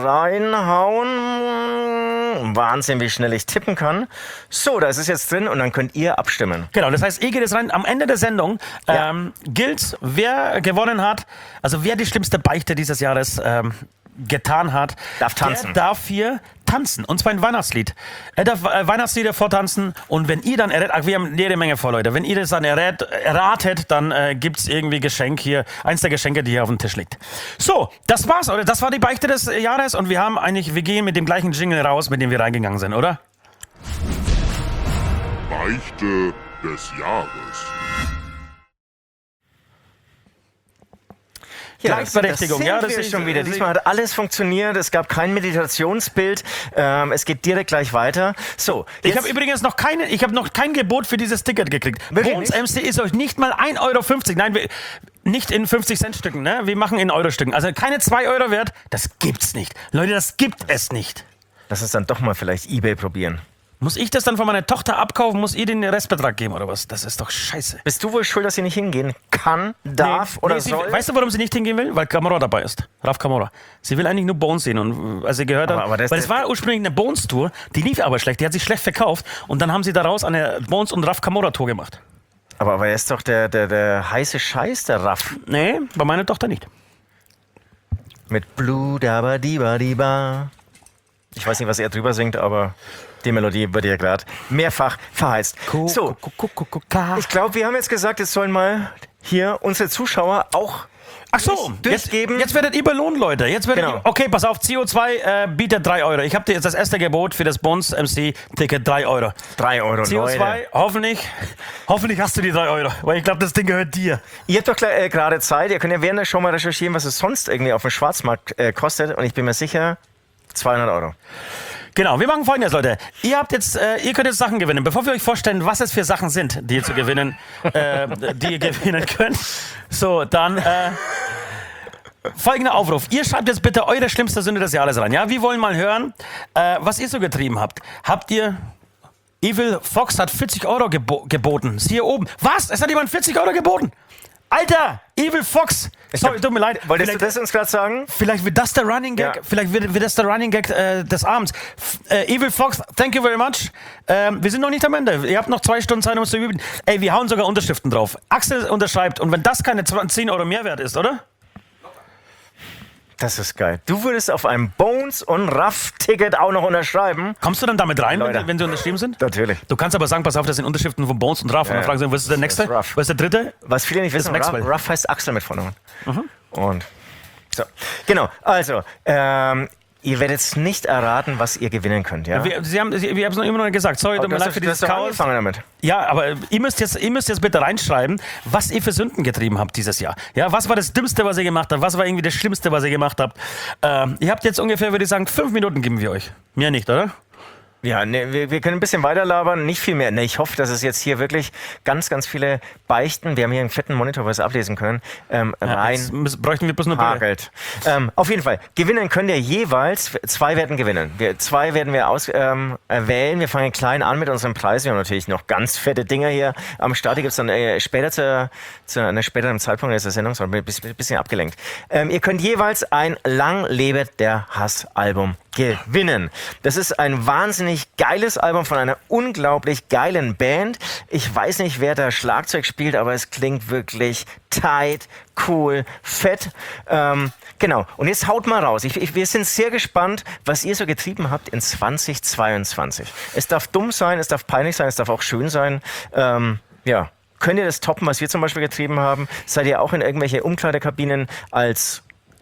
reinhauen. Wahnsinn, wie schnell ich tippen kann. So, da ist es jetzt drin und dann könnt ihr abstimmen. Genau, das heißt, ihr geht jetzt rein. Am Ende der Sendung gilt, wer gewonnen hat, also wer die schlimmste Beichte dieses Jahres getan hat, darf tanzen. Der darf hier tanzen. Und zwar ein Weihnachtslied. Er darf Weihnachtslieder vortanzen und wenn ihr dann wir haben jede Menge vor, Leute. Wenn ihr das dann erratet, dann gibt's irgendwie Geschenk hier, eins der Geschenke, die hier auf dem Tisch liegt. So, das war's, oder? Das war die Beichte des Jahres und wir gehen mit dem gleichen Jingle raus, mit dem wir reingegangen sind, oder? Beichte des Jahres. Gleichberechtigung. Das sind wir schon wieder. Diesmal hat alles funktioniert. Es gab kein Meditationsbild. Es geht direkt gleich weiter. So, ich habe übrigens noch kein Gebot für dieses Ticket gekriegt. Wirklich Bones MC ist euch nicht mal 1,50 Euro. Nein, nicht in 50-Cent-Stücken. Ne? Wir machen in Euro-Stücken. Also keine 2 Euro wert. Das gibt's nicht. Leute, das gibt es nicht. Lass uns dann doch mal vielleicht eBay probieren. Muss ich das dann von meiner Tochter abkaufen? Muss ihr den Restbetrag geben oder was? Das ist doch scheiße. Bist du wohl schuld, dass sie nicht hingehen kann, darf oder soll? Weißt du, warum sie nicht hingehen will? Weil Kamora dabei ist. Raf Kamora. Sie will eigentlich nur Bones sehen. Und als sie gehört hat, aber weil es war ursprünglich eine Bones-Tour, die lief aber schlecht, die hat sich schlecht verkauft. Und dann haben sie daraus eine Bones- und Raf Kamora-Tour gemacht. Aber er ist doch der heiße Scheiß, der Raff. Nee, bei meiner Tochter nicht. Mit Blue Daba Diba Diba. Ich weiß nicht, was er drüber singt, aber die Melodie wird ja gerade mehrfach verheizt. So, ich glaube, wir haben jetzt gesagt, jetzt sollen mal hier unsere Zuschauer auch Ach so, durchgeben. Jetzt werdet ihr belohnt, Leute. Genau. Okay, pass auf, CO2 bietet 3 Euro. Ich habe dir jetzt das erste Gebot für das Bones MC-Ticket 3 Euro. 3 Euro, CO2, Leute. hoffentlich hast du die 3 Euro, weil ich glaube, das Ding gehört dir. Ihr habt doch gerade Zeit, ihr könnt ja während der Show mal recherchieren, was es sonst irgendwie auf dem Schwarzmarkt kostet. Und ich bin mir sicher, 200 Euro. Genau, wir machen Folgendes, Leute. Ihr könnt jetzt Sachen gewinnen. Bevor wir euch vorstellen, was es für Sachen sind, die ihr gewinnen könnt. So, dann folgender Aufruf. Ihr schreibt jetzt bitte eure schlimmste Sünde des Jahres rein. Ja, wir wollen mal hören, was ihr so getrieben habt. Habt ihr... Evil Fox hat 40 Euro geboten. Ist hier oben. Was? Es hat jemand 40 Euro geboten? Alter, Evil Fox. Sorry, tut mir leid. Wolltest du das uns gerade sagen? Vielleicht wird das der Running Gag. Ja. Vielleicht wird das der Running Gag des Abends. Evil Fox, thank you very much. Wir sind noch nicht am Ende. Ihr habt noch 2 Stunden Zeit, um es zu üben. Ey, wir hauen sogar Unterschriften drauf. Axel unterschreibt. Und wenn das keine 10 Euro Mehrwert ist, oder? Das ist geil. Du würdest auf einem Bones- und Raff-Ticket auch noch unterschreiben? Kommst du dann damit rein, Leute. wenn sie unterschrieben sind? Natürlich. Du kannst aber sagen, pass auf, das sind Unterschriften von Bones und Raff. Und dann fragen sie, was ist der nächste? Ruff. Was ist der dritte? Was viele nicht wissen, Maxwell. Ruff heißt Axel mit Vornamen. Und so. Genau, also, ihr werdet es nicht erraten, was ihr gewinnen könnt, ja? Wir haben es noch immer noch nicht gesagt. Sorry, tut mir leid für dieses Chaos. Angefangen damit. Ja, aber ihr müsst jetzt bitte reinschreiben, was ihr für Sünden getrieben habt dieses Jahr. Ja, was war das Dümmste, was ihr gemacht habt? Was war irgendwie das Schlimmste, was ihr gemacht habt? Ihr habt jetzt ungefähr, würde ich sagen, 5 Minuten geben wir euch. Mehr nicht, oder? Ja, ne, wir können ein bisschen weiter labern, nicht viel mehr. Ne, ich hoffe, dass es jetzt hier wirklich ganz, ganz viele Beichten, wir haben hier einen fetten Monitor, wo wir es ablesen können, Bräuchten wir bloß eine Brille. hagelt. Auf jeden Fall, gewinnen können wir jeweils, 2 werden gewinnen. 2 werden wir wählen. Wir fangen klein an mit unseren Preisen. Wir haben natürlich noch ganz fette Dinger hier am Start. Die gibt es dann später zu einem späteren Zeitpunkt der Sendung, sondern ein bisschen abgelenkt. Ihr könnt jeweils ein Lang lebe der Hass-Album gewinnen. Das ist ein wahnsinnig geiles Album von einer unglaublich geilen Band. Ich weiß nicht, wer da Schlagzeug spielt, aber es klingt wirklich tight, cool, fett. Genau. Und jetzt haut mal raus. Wir sind sehr gespannt, was ihr so getrieben habt in 2022. Es darf dumm sein, es darf peinlich sein, es darf auch schön sein. Ja. Könnt ihr das toppen, was wir zum Beispiel getrieben haben? Seid ihr auch in irgendwelche Umkleidekabinen als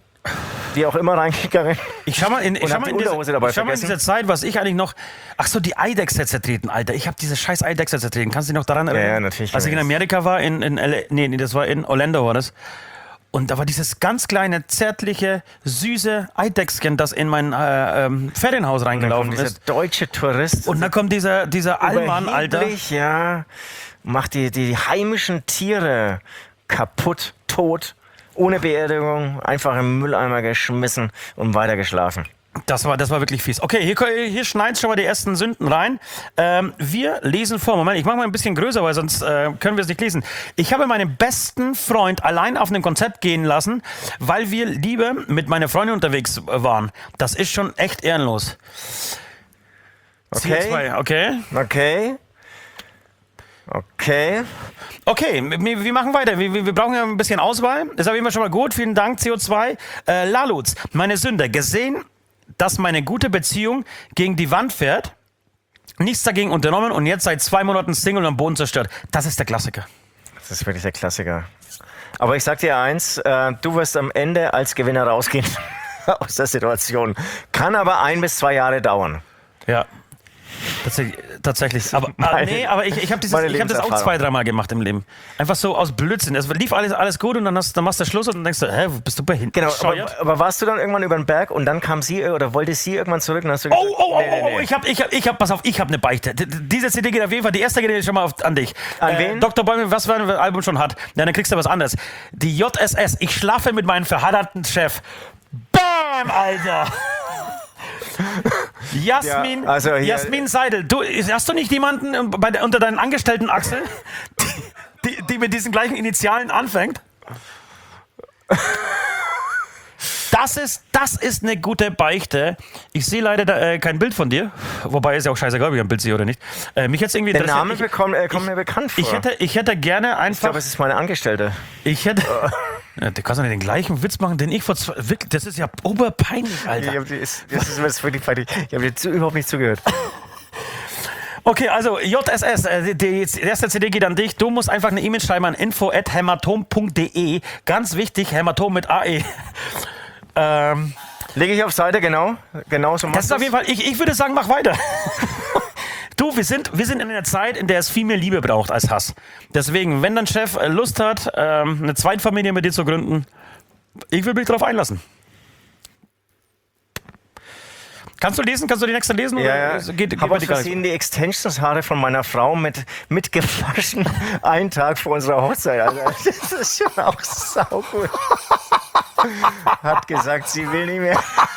wie auch immer reingegangen? Ich schau mal in vergessen? dieser Zeit, was ich eigentlich noch... Ach so, die Eidex-Set zertreten, Alter. Ich habe diese scheiß Eidex-Set zertreten. Kannst du dich noch daran erinnern? Ja, natürlich. Als ich in Amerika war, in LA, nee, das war in Orlando, war das. Und da war dieses ganz kleine, zärtliche, süße Eidechschen, das in mein Ferienhaus reingelaufen dieser ist. deutsche Tourist. Und dann kommt dieser Allmann, Alter. Ja, macht die heimischen Tiere kaputt, tot, ohne Beerdigung, einfach im Mülleimer geschmissen und weiter geschlafen. Das war wirklich fies. Okay, hier schneid's schon mal die ersten Sünden rein. Wir lesen vor. Moment, ich mache mal ein bisschen größer, weil sonst können wir es nicht lesen. Ich habe meinen besten Freund allein auf ein Konzert gehen lassen, weil wir lieber mit meiner Freundin unterwegs waren. Das ist schon echt ehrenlos. Okay. CO2, okay. Okay. Okay. Okay, wir machen weiter. Wir brauchen ja ein bisschen Auswahl. Das ist auf jeden Fall schon mal gut. Vielen Dank, CO2. Laluz, meine Sünde. Gesehen, dass meine gute Beziehung gegen die Wand fährt, nichts dagegen unternommen und jetzt seit 2 Monaten Single und am Boden zerstört. Das ist der Klassiker. Das ist wirklich der Klassiker. Aber ich sag dir eins, du wirst am Ende als Gewinner rausgehen aus der Situation. Kann aber 1 bis 2 Jahre dauern. Ja. Tatsächlich. Aber, nee, aber ich habe hab das auch Lebenserfahrung. 2-3 Mal gemacht im Leben. Einfach so aus Blödsinn. Es lief alles gut und dann machst du Schluss und dann denkst du, hä, bist du behindert? Genau, Bescheuert? aber warst du dann irgendwann über den Berg und dann kam sie oder wollte sie irgendwann zurück und hast du gesagt, Ich hab eine Beichte. Diese CD geht auf jeden Fall, die erste geht schon mal an dich. An wen? Dr. Bäumel, was für ein Album schon hat. Ja, dann kriegst du was anderes. Die JSS, ich schlafe mit meinem verheirateten Chef. Bam, Alter! Jasmin, Ja, also hier- Jasmin Seidel, hast du nicht jemanden unter deinen Angestellten, Axel, die mit diesen gleichen Initialen anfängt? Das ist eine gute Beichte. Ich sehe leider kein Bild von dir. Wobei ist ja auch scheißegal, ob ich ein Bild sehe oder nicht. Mich jetzt irgendwie der interessiert- Name kommt mir bekannt vor. ich hätte gerne Ich einfach. glaube, es ist meine Angestellte. Ich hätte. Ja, du kannst doch nicht den gleichen Witz machen, den ich wirklich. Das ist ja oberpeinlich, Alter. Das ist wirklich peinlich. Ich habe dir überhaupt nicht zugehört. Okay, also JSS, die erste CD geht an dich. Du musst einfach eine E-Mail schreiben an info@hämatom.de. Ganz wichtig, Hämatom mit AE. Lege ich auf Seite, genau. Genau so Das ist auf jeden Fall, ich würde sagen, mach weiter. Du, wir sind in einer Zeit, in der es viel mehr Liebe braucht als Hass. Deswegen, wenn dein Chef Lust hat, eine Zweitfamilie mit dir zu gründen, ich will mich darauf einlassen. Kannst du lesen? Kannst du die nächste lesen? Ja, Oder ja. geht Habe über aus die gar nicht? Versehen die Extensionshaare von meiner Frau mit gewaschen einen Tag vor unserer Hochzeit. Also, das ist schon auch saugut. Hat gesagt, sie will nicht mehr.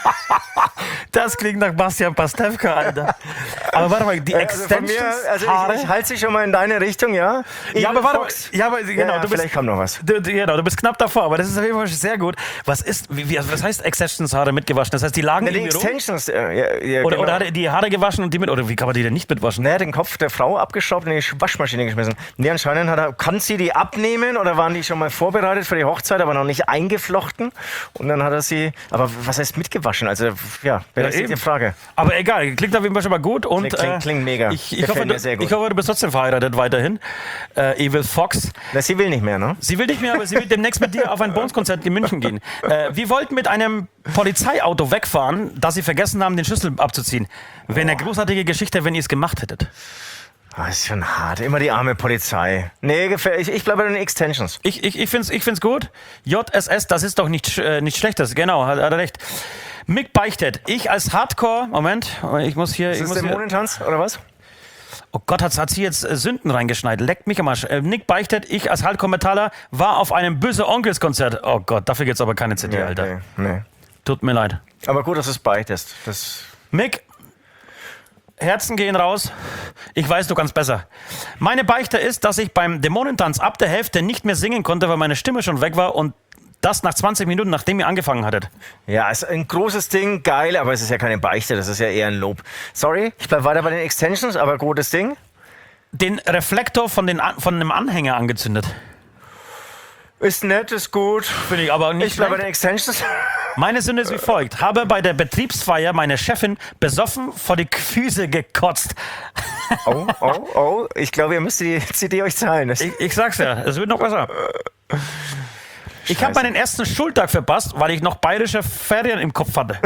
Das klingt nach Bastian Pastewka, Alter. Aber warte mal, die Also von mir, Extensions-Haare... ich halte sie schon mal in deine Richtung, ja? Ja, aber warte mal. Fox. Ja, aber genau, Ja, du bist, vielleicht kommt noch was. Genau, du bist knapp davor, aber das ist auf jeden Fall sehr gut. Was heißt Extensions-Haare mitgewaschen? Das heißt, die lagen Die irgendwie rum? Extensions, ja, Oder genau. hat er die Haare gewaschen und die mit, oder wie kann man die denn nicht mitwaschen? Naja, den Kopf der Frau abgeschraubt und in die Waschmaschine geschmissen. Nee, anscheinend kann sie die abnehmen oder waren die schon mal vorbereitet für die Hochzeit, aber noch nicht eingeflochten. Und dann hat er sie, aber was heißt mitgewaschen? Also, ja, wäre das eben. die Frage. Aber egal, klingt auf jeden Fall schon mal gut. Und, Klingt mega. Ich Gefällt hoffe, mir sehr gut. ich hoffe, du bist trotzdem verheiratet weiterhin. Evil Fox. Na, sie will nicht mehr, ne? Sie will nicht mehr, aber sie will demnächst mit dir auf ein Bones-Konzert in München gehen. Wir wollten mit einem Polizeiauto wegfahren, da sie vergessen haben, den Schlüssel abzuziehen. Wäre eine großartige Geschichte, wenn ihr es gemacht hättet. Ah, ist schon hart. Immer die arme Polizei. Nee, ich bleibe bei den Extensions. Ich find's gut. JSS, das ist doch nicht Schlechtes. Genau, hat er recht. Mick beichtet. Ich als Hardcore... Moment, ich muss hier... Ist das Dämonentanz oder was? Oh Gott, hat sie jetzt Sünden reingeschneit. Leckt mich am Arsch. Nick beichtet, ich als Hardcore-Metaller war auf einem böse Onkels-Konzert. Oh Gott, dafür gibt's aber keine CD, Alter. Nee. Tut mir leid. Aber gut, dass du es beichtest. Mick, Herzen gehen raus. Ich weiß, du kannst besser. Meine Beichte ist, dass ich beim Dämonentanz ab der Hälfte nicht mehr singen konnte, weil meine Stimme schon weg war und das nach 20 Minuten, nachdem ihr angefangen hattet. Ja, ist ein großes Ding, geil, aber es ist ja keine Beichte, das ist ja eher ein Lob. Sorry, ich bleib weiter bei den Extensions, aber gutes Ding. Den Reflektor von einem Anhänger angezündet. Ist nett, ist gut. Finde ich aber nicht Ich bleib bei schlecht. den Extensions. Meine Sünde ist wie folgt. Habe bei der Betriebsfeier meine Chefin besoffen vor die Füße gekotzt. Oh, ich glaube, ihr müsst die CD euch zahlen. Ich sag's ja, es wird noch besser. Ich habe meinen ersten Schultag verpasst, weil ich noch bayerische Ferien im Kopf hatte.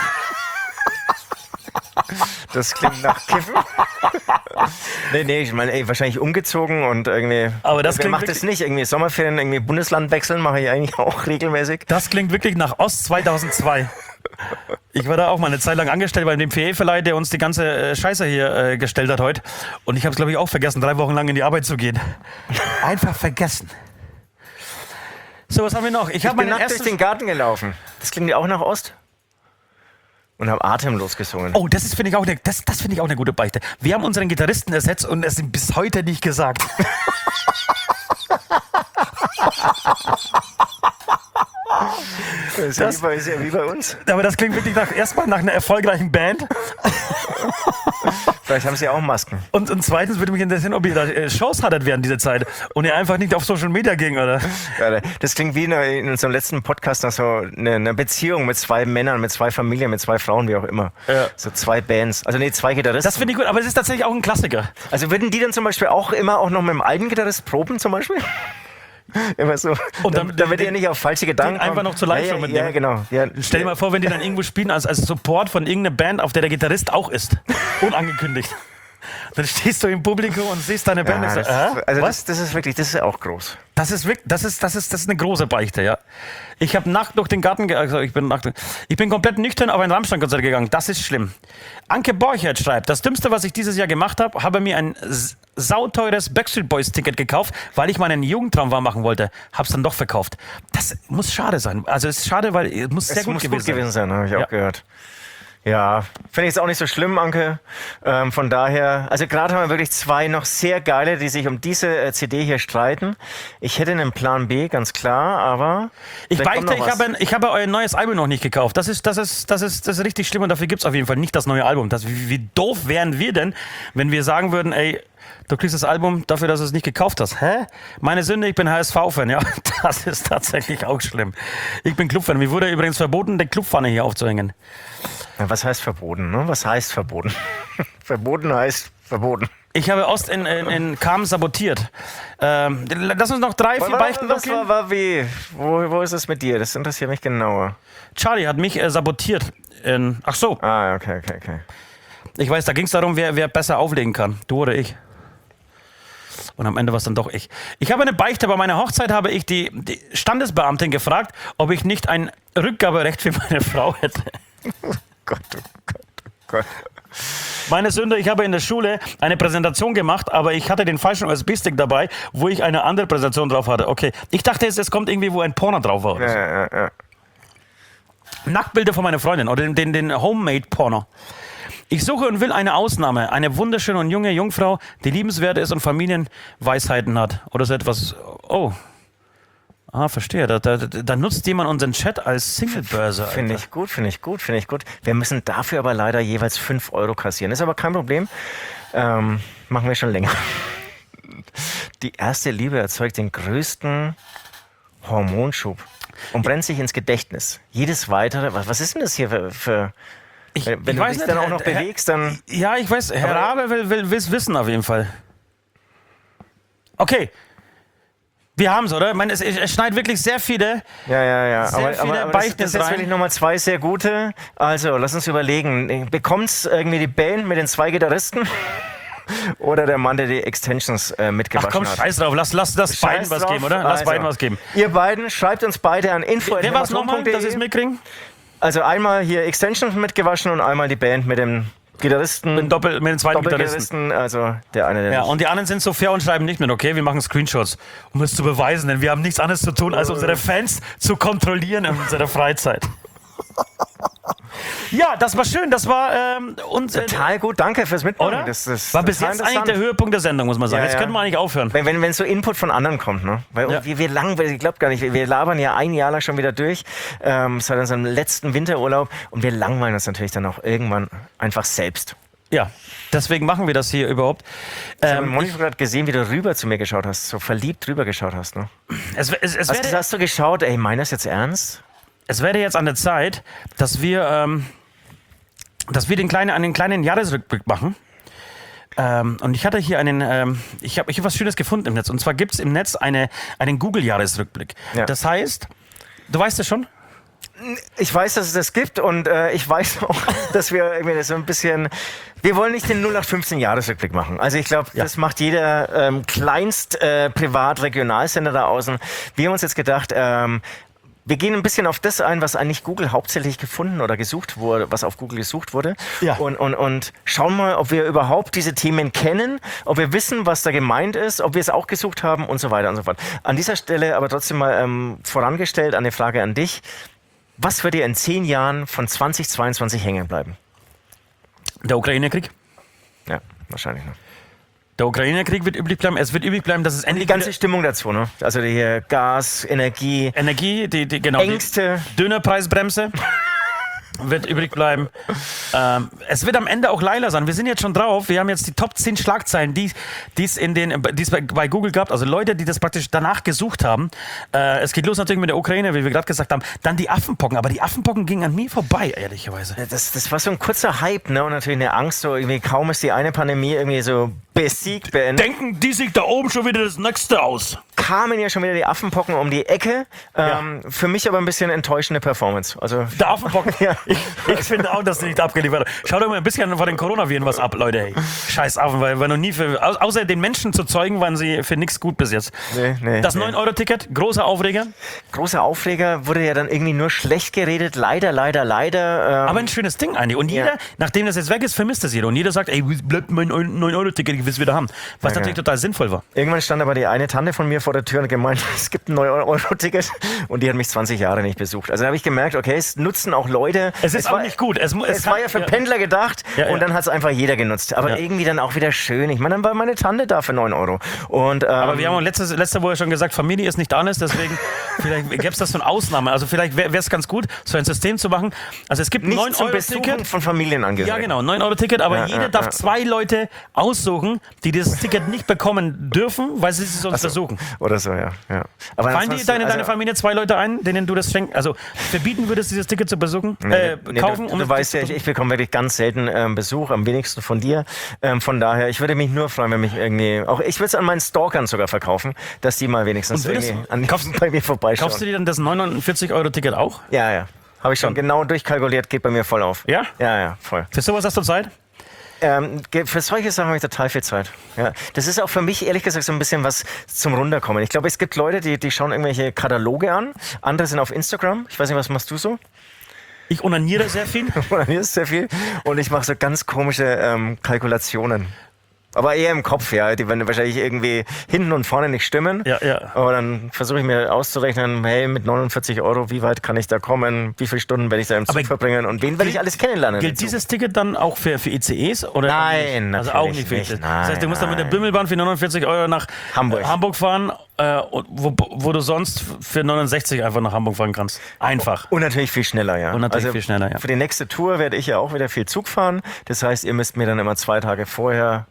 Das klingt nach Kiffen. Nee, ich meine, wahrscheinlich umgezogen und irgendwie. Aber das wer klingt macht das nicht? Irgendwie Sommerferien, irgendwie Bundesland wechseln, mache ich eigentlich auch regelmäßig. Das klingt wirklich nach Ost 2002. Ich war da auch mal eine Zeit lang angestellt bei dem PE-Verleih, der uns die ganze Scheiße hier gestellt hat heute. Und ich habe es, glaube ich, auch vergessen, 3 Wochen lang in die Arbeit zu gehen. Einfach vergessen. So, was haben wir noch? Ich Ich habe bin meinen nackt durch ersten... den Garten gelaufen. Das klingt ja auch nach Ost. Und habe atemlos gesungen. Oh, das finde ich auch eine gute Beichte. Wir haben unseren Gitarristen ersetzt und es ihm bis heute nicht gesagt. Das ist ja wie bei uns. Aber das klingt wirklich erstmal nach einer erfolgreichen Band. Vielleicht haben sie auch Masken. Und zweitens würde mich interessieren, ob ihr da Shows hattet während dieser Zeit und ihr einfach nicht auf Social Media ging, oder? Ja, das klingt wie in unserem letzten Podcast noch so eine Beziehung mit 2 Männern, mit 2 Familien, mit 2 Frauen, wie auch immer. Ja. So 2 Bands. Also nee, 2 Gitarristen. Das finde ich gut, aber es ist tatsächlich auch ein Klassiker. Also würden die dann zum Beispiel auch immer noch mit dem alten Gitarrist proben zum Beispiel? Immer so. Und damit ihr nicht auf falsche Gedanken einfach kommt. noch zur Live-Show ja, mitnehmen. Ja, genau. Ja. Stell dir mal vor, wenn die dann irgendwo spielen als Support von irgendeiner Band, auf der der Gitarrist auch ist. Unangekündigt. Dann stehst du im Publikum und siehst deine Band. Ja, und so, was? das ist wirklich, das ist auch groß. Das ist eine große Beichte, ja. Ich habe nackt durch den Garten, ich bin komplett nüchtern auf ein Rammstein-Konzert gegangen. Das ist schlimm. Anke Borchert schreibt, das Dümmste, was ich dieses Jahr gemacht habe, habe mir ein sauteures Backstreet Boys Ticket gekauft, weil ich meinen Jugendtraum wahr machen wollte. Hab's dann doch verkauft. Das muss schade sein. Also es ist schade, weil es muss sehr gut gewesen sein. Habe ich auch gehört. Ja, finde ich jetzt auch nicht so schlimm, Anke. Von daher, also gerade haben wir wirklich zwei noch sehr geile, die sich um diese CD hier streiten. Ich hätte einen Plan B, ganz klar, aber ich beichte, ich habe euer neues Album noch nicht gekauft. Das ist richtig schlimm und dafür gibt's auf jeden Fall nicht das neue Album. Wie doof wären wir denn, wenn wir sagen würden, ey, du kriegst das Album dafür, dass du es nicht gekauft hast. Hä? Meine Sünde, ich bin HSV-Fan. Ja, das ist tatsächlich auch schlimm. Ich bin Clubfan. Mir wurde übrigens verboten, die Clubpfanne hier aufzuhängen. Ja, was heißt verboten? Ne? Was heißt verboten? Verboten heißt verboten. Ich habe Ost in Kam sabotiert. Lass uns noch 3, 4 Beichten wie? Wo ist es mit dir? Das interessiert mich genauer. Charlie hat mich sabotiert. Ach so. Ah, okay. Ich weiß, da ging es darum, wer besser auflegen kann. Du oder ich. Und am Ende war es dann doch ich. Ich habe eine Beichte. Bei meiner Hochzeit habe ich die Standesbeamtin gefragt, ob ich nicht ein Rückgaberecht für meine Frau hätte. Oh Gott. Meine Sünde, ich habe in der Schule eine Präsentation gemacht, aber ich hatte den falschen USB-Stick dabei, wo ich eine andere Präsentation drauf hatte. Okay, ich dachte, es kommt irgendwie, wo ein Porno drauf war. Oder so. Ja. Nacktbilder von meiner Freundin oder den Homemade-Porno. Ich suche und will eine Ausnahme. Eine wunderschöne und junge Jungfrau, die liebenswert ist und Familienweisheiten hat. Oder so etwas. Oh. Ah, verstehe. Da nutzt jemand unseren Chat als Single-Börse. Finde ich gut. Wir müssen dafür aber leider jeweils 5 Euro kassieren. Ist aber kein Problem. Machen wir schon länger. Die erste Liebe erzeugt den größten Hormonschub und brennt sich ins Gedächtnis. Jedes weitere. Was ist denn das hier für wenn du dich dann auch noch bewegst, dann... Ja, ich weiß. Herr Rabe will es wissen auf jeden Fall. Okay. Wir haben es, oder? Ich meine, es schneidet wirklich sehr viele. Ja. Sehr viele Beichten das ist jetzt wirklich nochmal 2 sehr gute. Also, lass uns überlegen. Bekommt's irgendwie die Band mit den 2 Gitarristen? Oder der Mann, der die Extensions mitgewaschen hat? Ach komm, scheiß drauf. Lass beiden was geben, oder? Lass beiden was geben. Ihr beiden, schreibt uns beide an info@hämmerton.de. Wer war es nochmal, dass sie es mitkriegen? Also einmal hier Extensions mitgewaschen und einmal die Band mit dem Gitarristen. Mit den zweiten Gitarristen. Also der eine, der ja, nicht. und die anderen sind so fair und schreiben nicht mit, okay? Wir machen Screenshots, um es zu beweisen, denn wir haben nichts anderes zu tun, als unsere Fans zu kontrollieren in unserer Freizeit. Ja, das war schön, das war total gut, danke fürs Mitmachen. Oder? Das war bis jetzt eigentlich der Höhepunkt der Sendung, muss man sagen. Ja, jetzt könnten wir eigentlich aufhören. Wenn so Input von anderen kommt, ne? Weil ich glaube gar nicht, wir labern ja ein Jahr lang schon wieder durch, seit unserem letzten Winterurlaub und wir langweilen uns natürlich dann auch irgendwann einfach selbst. Ja, deswegen machen wir das hier überhaupt. Ich habe im Monitor gerade gesehen, wie du rüber zu mir geschaut hast, so verliebt rüber geschaut hast. Ne? Hast du geschaut, ey, meint das jetzt ernst? Es wäre jetzt an der Zeit, dass wir einen kleinen Jahresrückblick machen. Und ich hatte hier ich habe was Schönes gefunden im Netz. Und zwar gibt es im Netz einen Google-Jahresrückblick. Ja. Das heißt, du weißt es schon? Ich weiß, dass es das gibt und ich weiß auch, dass wir irgendwie so ein bisschen... Wir wollen nicht den 0815-Jahresrückblick machen. Also ich glaube, das macht jeder kleinst Privat-Regionalsender da außen. Wir haben uns jetzt gedacht... wir gehen ein bisschen auf das ein, was eigentlich Google hauptsächlich gefunden oder gesucht wurde, was auf Google gesucht wurde. Ja. Und schauen mal, ob wir überhaupt diese Themen kennen, ob wir wissen, was da gemeint ist, ob wir es auch gesucht haben und so weiter und so fort. An dieser Stelle aber trotzdem mal vorangestellt eine Frage an dich. Was wird dir in 10 Jahren von 2022 hängen bleiben? Der Ukraine-Krieg. Ja, wahrscheinlich. Ne? Der Ukraine-Krieg wird übrig bleiben. Es wird übrig bleiben, dass es endlich... Die ganze Stimmung dazu, ne? Also hier Gas, Energie, genau, Ängste. Die Dönerpreisbremse wird übrig bleiben. Es wird am Ende auch Laila sein. Wir sind jetzt schon drauf. Wir haben jetzt die Top 10 Schlagzeilen, die es bei Google gab. Also Leute, die das praktisch danach gesucht haben. Es geht los natürlich mit der Ukraine, wie wir gerade gesagt haben. Dann die Affenpocken. Aber die Affenpocken gingen an mir vorbei, ehrlicherweise. Das war so ein kurzer Hype, ne? Und natürlich eine Angst. So irgendwie kaum ist die eine Pandemie irgendwie so beendet. Denken die sich da oben schon wieder das Nächste aus? kamen ja schon wieder die Affenpocken um die Ecke. Für mich aber ein bisschen enttäuschende Performance. Also, Der Affenbocken. Ja. Ich finde auch, dass sie nicht abgeliefert hat. Schaut doch mal ein bisschen von den Coronaviren was ab, Leute. Ey. Scheiß Affen, weil wir noch nie außer den Menschen zu zeugen, waren sie für nichts gut bis jetzt. Nee, Das 9-Euro-Ticket, großer Aufreger. Großer Aufreger, wurde ja dann irgendwie nur schlecht geredet. Leider. Aber ein schönes Ding eigentlich. Und jeder, nachdem das jetzt weg ist, vermisst das jeder. Und jeder sagt, ey, bleibt mein 9-Euro-Ticket, ich will es wieder haben. Was natürlich total sinnvoll war. Irgendwann stand aber die eine Tante von mir vor der Tür und gemeint, es gibt ein 9-Euro-Ticket und die hat mich 20 Jahre nicht besucht. Also da habe ich gemerkt, okay, es nutzen auch Leute. Es ist auch nicht gut. Es war ja für Pendler gedacht und dann hat es einfach jeder genutzt. Aber irgendwie dann auch wieder schön. Ich meine, dann war meine Tante da für 9 Euro. Und, aber wir haben letzte Woche schon gesagt, Familie ist nicht alles, deswegen vielleicht gäbe es das so eine Ausnahme. Also vielleicht wäre es ganz gut, so ein System zu machen. Also es gibt ein nicht zum Besuchen 9-Euro-Ticket. von Familienangehörigen. Ja, genau, 9-Euro-Ticket, aber jeder darf 2 Leute aussuchen, die dieses Ticket nicht bekommen dürfen, weil sie es sonst versuchen. Oder so, ja. Aber Fallen dir deine Familie 2 Leute ein, denen du das schenkst, also verbieten würdest, dieses Ticket zu besuchen, kaufen? Du weißt ja, ich bekomme wirklich ganz selten Besuch, am wenigsten von dir. Von daher, ich würde mich nur freuen, wenn mich irgendwie, auch ich würde es an meinen Stalkern sogar verkaufen, dass die mal wenigstens bei mir vorbeischauen. Kaufst du dir dann das 49-Euro-Ticket auch? Ja. Habe ich schon genau durchkalkuliert, geht bei mir voll auf. Ja? Ja, voll. Für sowas hast du Zeit? Für solche Sachen habe ich total viel Zeit. Ja. Das ist auch für mich, ehrlich gesagt, so ein bisschen was zum Runterkommen. Ich glaube, es gibt Leute, die schauen irgendwelche Kataloge an. Andere sind auf Instagram. Ich weiß nicht, was machst du so? Ich onaniere sehr viel. Onanierst sehr viel. Und ich mache so ganz komische Kalkulationen. Aber eher im Kopf, ja. Die werden wahrscheinlich irgendwie hinten und vorne nicht stimmen. Ja. Aber dann versuche ich mir auszurechnen, hey, mit 49 Euro, wie weit kann ich da kommen? Wie viele Stunden werde ich da im Zug verbringen? Und wen werde ich alles kennenlernen? Gilt dieses Ticket dann auch für ICEs? Oder Nein, also auch nicht für ICEs. Das heißt, du musst dann mit der Bimmelbahn für 49 Euro nach Hamburg fahren, wo du sonst für 69 einfach nach Hamburg fahren kannst. Einfach. Und natürlich viel schneller, ja. Für die nächste Tour werde ich ja auch wieder viel Zug fahren. Das heißt, ihr müsst mir dann immer 2 Tage vorher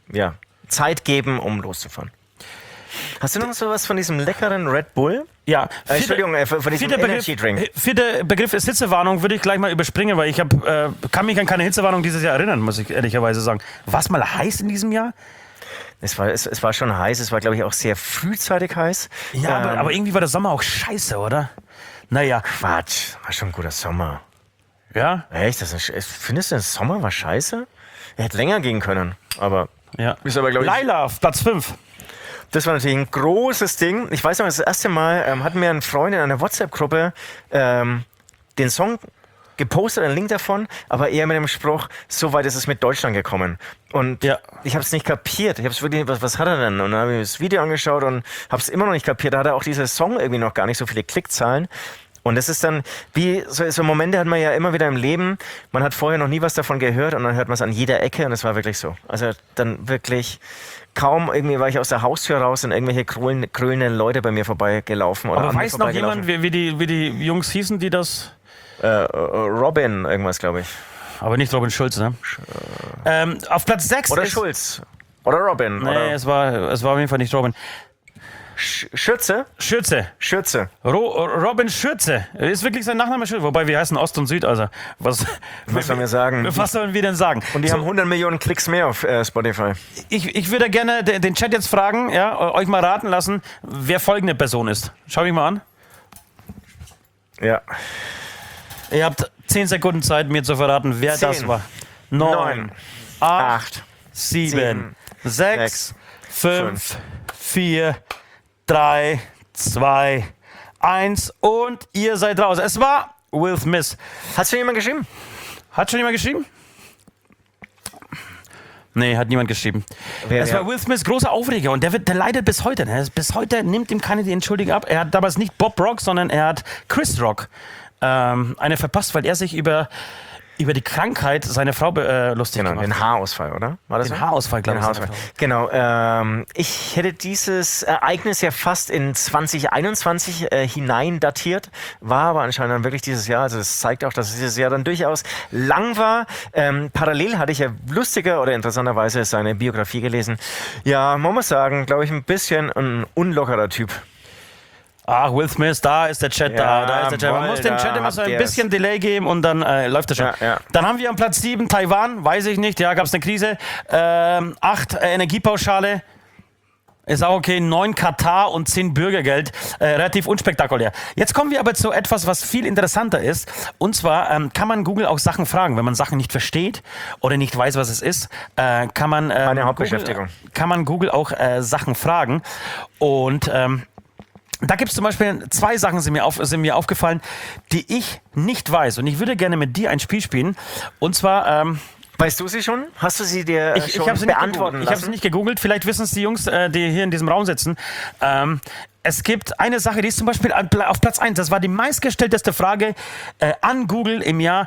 Zeit geben, um loszufahren. Hast du noch sowas von diesem leckeren Red Bull? Ja. Entschuldigung, von diesem Energy Drink. Vierter Begriff ist Hitzewarnung, würde ich gleich mal überspringen, weil ich kann mich an keine Hitzewarnung dieses Jahr erinnern, muss ich ehrlicherweise sagen. War es mal heiß in diesem Jahr? Es war schon heiß, es war, glaube ich, auch sehr frühzeitig heiß. Ja, aber irgendwie war der Sommer auch scheiße, oder? Naja. Quatsch, war schon ein guter Sommer. Ja? Echt? Findest du, der Sommer war scheiße? Er hätte länger gehen können, aber... Ja. Ist aber, glaube ich, Laila, Platz 5. Das war natürlich ein großes Ding. Ich weiß noch, das erste Mal hat mir ein Freund in einer WhatsApp-Gruppe den Song gepostet, einen Link davon, aber eher mit dem Spruch, so weit ist es mit Deutschland gekommen. Und ich habe es nicht kapiert. Ich habe es wirklich, was hat er denn? Und dann habe ich das Video angeschaut und habe es immer noch nicht kapiert. Da hat er auch dieser Song irgendwie noch gar nicht so viele Klickzahlen. Und das ist dann, wie so Momente hat man ja immer wieder im Leben, man hat vorher noch nie was davon gehört und dann hört man es an jeder Ecke und es war wirklich so. Also dann wirklich kaum, irgendwie war ich aus der Haustür raus und irgendwelche krölenden Leute bei mir vorbeigelaufen. Aber weiß noch jemand, wie die Jungs hießen, die das... Robin, irgendwas, glaube ich. Aber nicht Robin Schulz, ne? Auf Platz 6 Oder Schulz. Oder Robin. Nee, oder es war auf jeden Fall nicht Robin. Schürze? Schürze. Robin Schürze. Ist wirklich sein Nachname Schürze. Wobei wir heißen Ost und Süd, also. Was sollen wir sagen? Was sollen wir denn sagen? Und die haben 100 Millionen Klicks mehr auf Spotify. Ich würde gerne den Chat jetzt fragen, euch mal raten lassen, wer folgende Person ist. Schau mich mal an. Ja. Ihr habt 10 Sekunden Zeit, mir zu verraten, wer 10, das war. 9, 8, 7, 6, 5, 4, 3, 2, 1 und ihr seid raus. Es war Will Smith. Hat schon jemand geschrieben? Nee, hat niemand geschrieben. Es war Will Smith, großer Aufreger und der leidet bis heute. Ne? Bis heute nimmt ihm keiner die Entschuldigung ab. Er hat damals nicht Bob Rock, sondern er hat Chris Rock eine verpasst, weil er sich über die Krankheit seiner Frau lustig gemacht. Den Haarausfall, oder? War das den Haarausfall, glaube ich. Genau. Ich hätte dieses Ereignis ja fast in 2021 hinein datiert, war aber anscheinend dann wirklich dieses Jahr. Also das zeigt auch, dass dieses Jahr dann durchaus lang war. Parallel hatte ich ja lustiger oder interessanterweise seine Biografie gelesen. Ja, man muss sagen, glaube ich, ein bisschen ein unlockerer Typ. Ach, Will Smith, da ist der Chat da ist der Chat. Man muss dem Chat immer so ein bisschen Delay geben und dann läuft das schon. Ja. Dann haben wir am Platz 7 Taiwan, weiß ich nicht, gab es eine Krise. 8 Energiepauschale. Ist auch okay. 9 Katar und 10 Bürgergeld. Relativ unspektakulär. Jetzt kommen wir aber zu etwas, was viel interessanter ist. Und zwar kann man Google auch Sachen fragen. Wenn man Sachen nicht versteht oder nicht weiß, was es ist, kann man Meine Hauptbeschäftigung. Google auch Sachen fragen. Und da gibt es zum Beispiel 2 Sachen, sind mir aufgefallen, die ich nicht weiß. Und ich würde gerne mit dir ein Spiel spielen. Und zwar... weißt du sie schon? Hast du sie dir schon habe sie beantworten lassen? Ich habe sie nicht gegoogelt. Vielleicht wissen es die Jungs, die hier in diesem Raum sitzen. Es gibt eine Sache, die ist zum Beispiel auf Platz 1. Das war die meistgestellteste Frage an Google im Jahr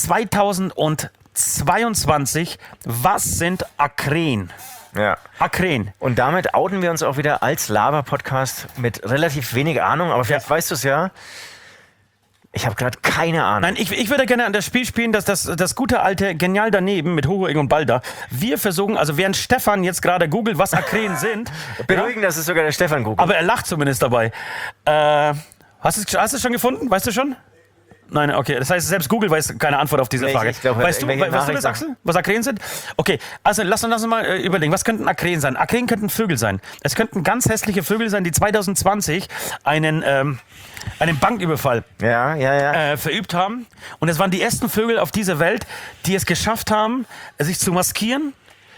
2022. Was sind Akren? Ja. Akren. Und damit outen wir uns auch wieder als Laber-Podcast mit relativ wenig Ahnung. Aber vielleicht weißt du es ja. Ich habe gerade keine Ahnung. Nein, ich würde gerne an das Spiel spielen, dass das gute alte Genial daneben mit Hugo Egon Balder. Wir versuchen, also während Stefan jetzt gerade googelt, was Akren sind. Beruhigen, dass es sogar der Stefan googelt. Aber er lacht zumindest dabei. Hast du es schon gefunden? Weißt du schon? Nein, okay. Das heißt, selbst Google weiß keine Antwort auf diese Frage. Ich glaub, weißt du das, Axel? Was Akren sind? Okay, also lass uns mal überlegen. Was könnten Akren sein? Akren könnten Vögel sein. Es könnten ganz hässliche Vögel sein, die 2020 einen Banküberfall verübt haben. Und es waren die ersten Vögel auf dieser Welt, die es geschafft haben, sich zu maskieren.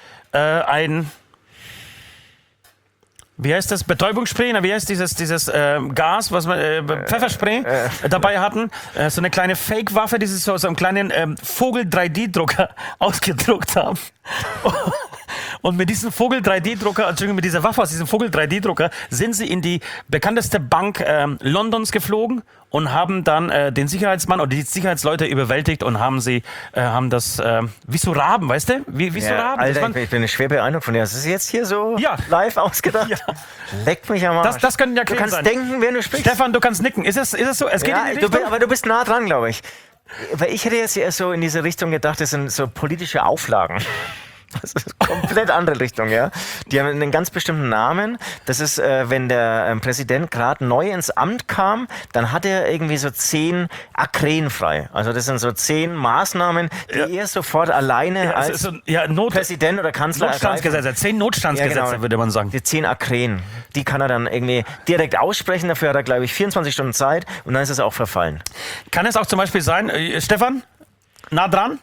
Wie heißt das? Betäubungsspray? Wie heißt dieses Gas, was man Pfefferspray dabei hatten? So eine kleine Fake-Waffe, die sie so einen kleinen Vogel-3D-Drucker ausgedruckt haben. Und mit diesem Vogel-3D-Drucker, Entschuldigung, mit dieser Waffe aus diesem Vogel-3D-Drucker sind sie in die bekannteste Bank Londons geflogen und haben dann den Sicherheitsmann oder die Sicherheitsleute überwältigt und haben das, wie so Raben, weißt du? Wie so Raben. Alter, ich bin schwer beeindruckt von dir. Das ist jetzt hier so live ausgedacht. Ja. Leck mich am Arsch. Das könnten ja Du kannst sein. denken, wen du sprichst. Stefan, du kannst nicken. Ist es so? Es geht in die Richtung? Aber du bist nah dran, glaube ich. Weil ich hätte jetzt eher so in diese Richtung gedacht, das sind so politische Auflagen. Das ist eine komplett andere Richtung, ja. Die haben einen ganz bestimmten Namen. Das ist, wenn der Präsident gerade neu ins Amt kam, dann hat er irgendwie so 10 Akren frei. Also das sind so 10 Maßnahmen, die er sofort alleine als Präsident oder Kanzler Notstandsgesetze, 10 Notstandsgesetze, würde man sagen. Die 10 Akren, die kann er dann irgendwie direkt aussprechen. Dafür hat er, glaube ich, 24 Stunden Zeit und dann ist es auch verfallen. Kann es auch zum Beispiel sein, Stefan, nah dran?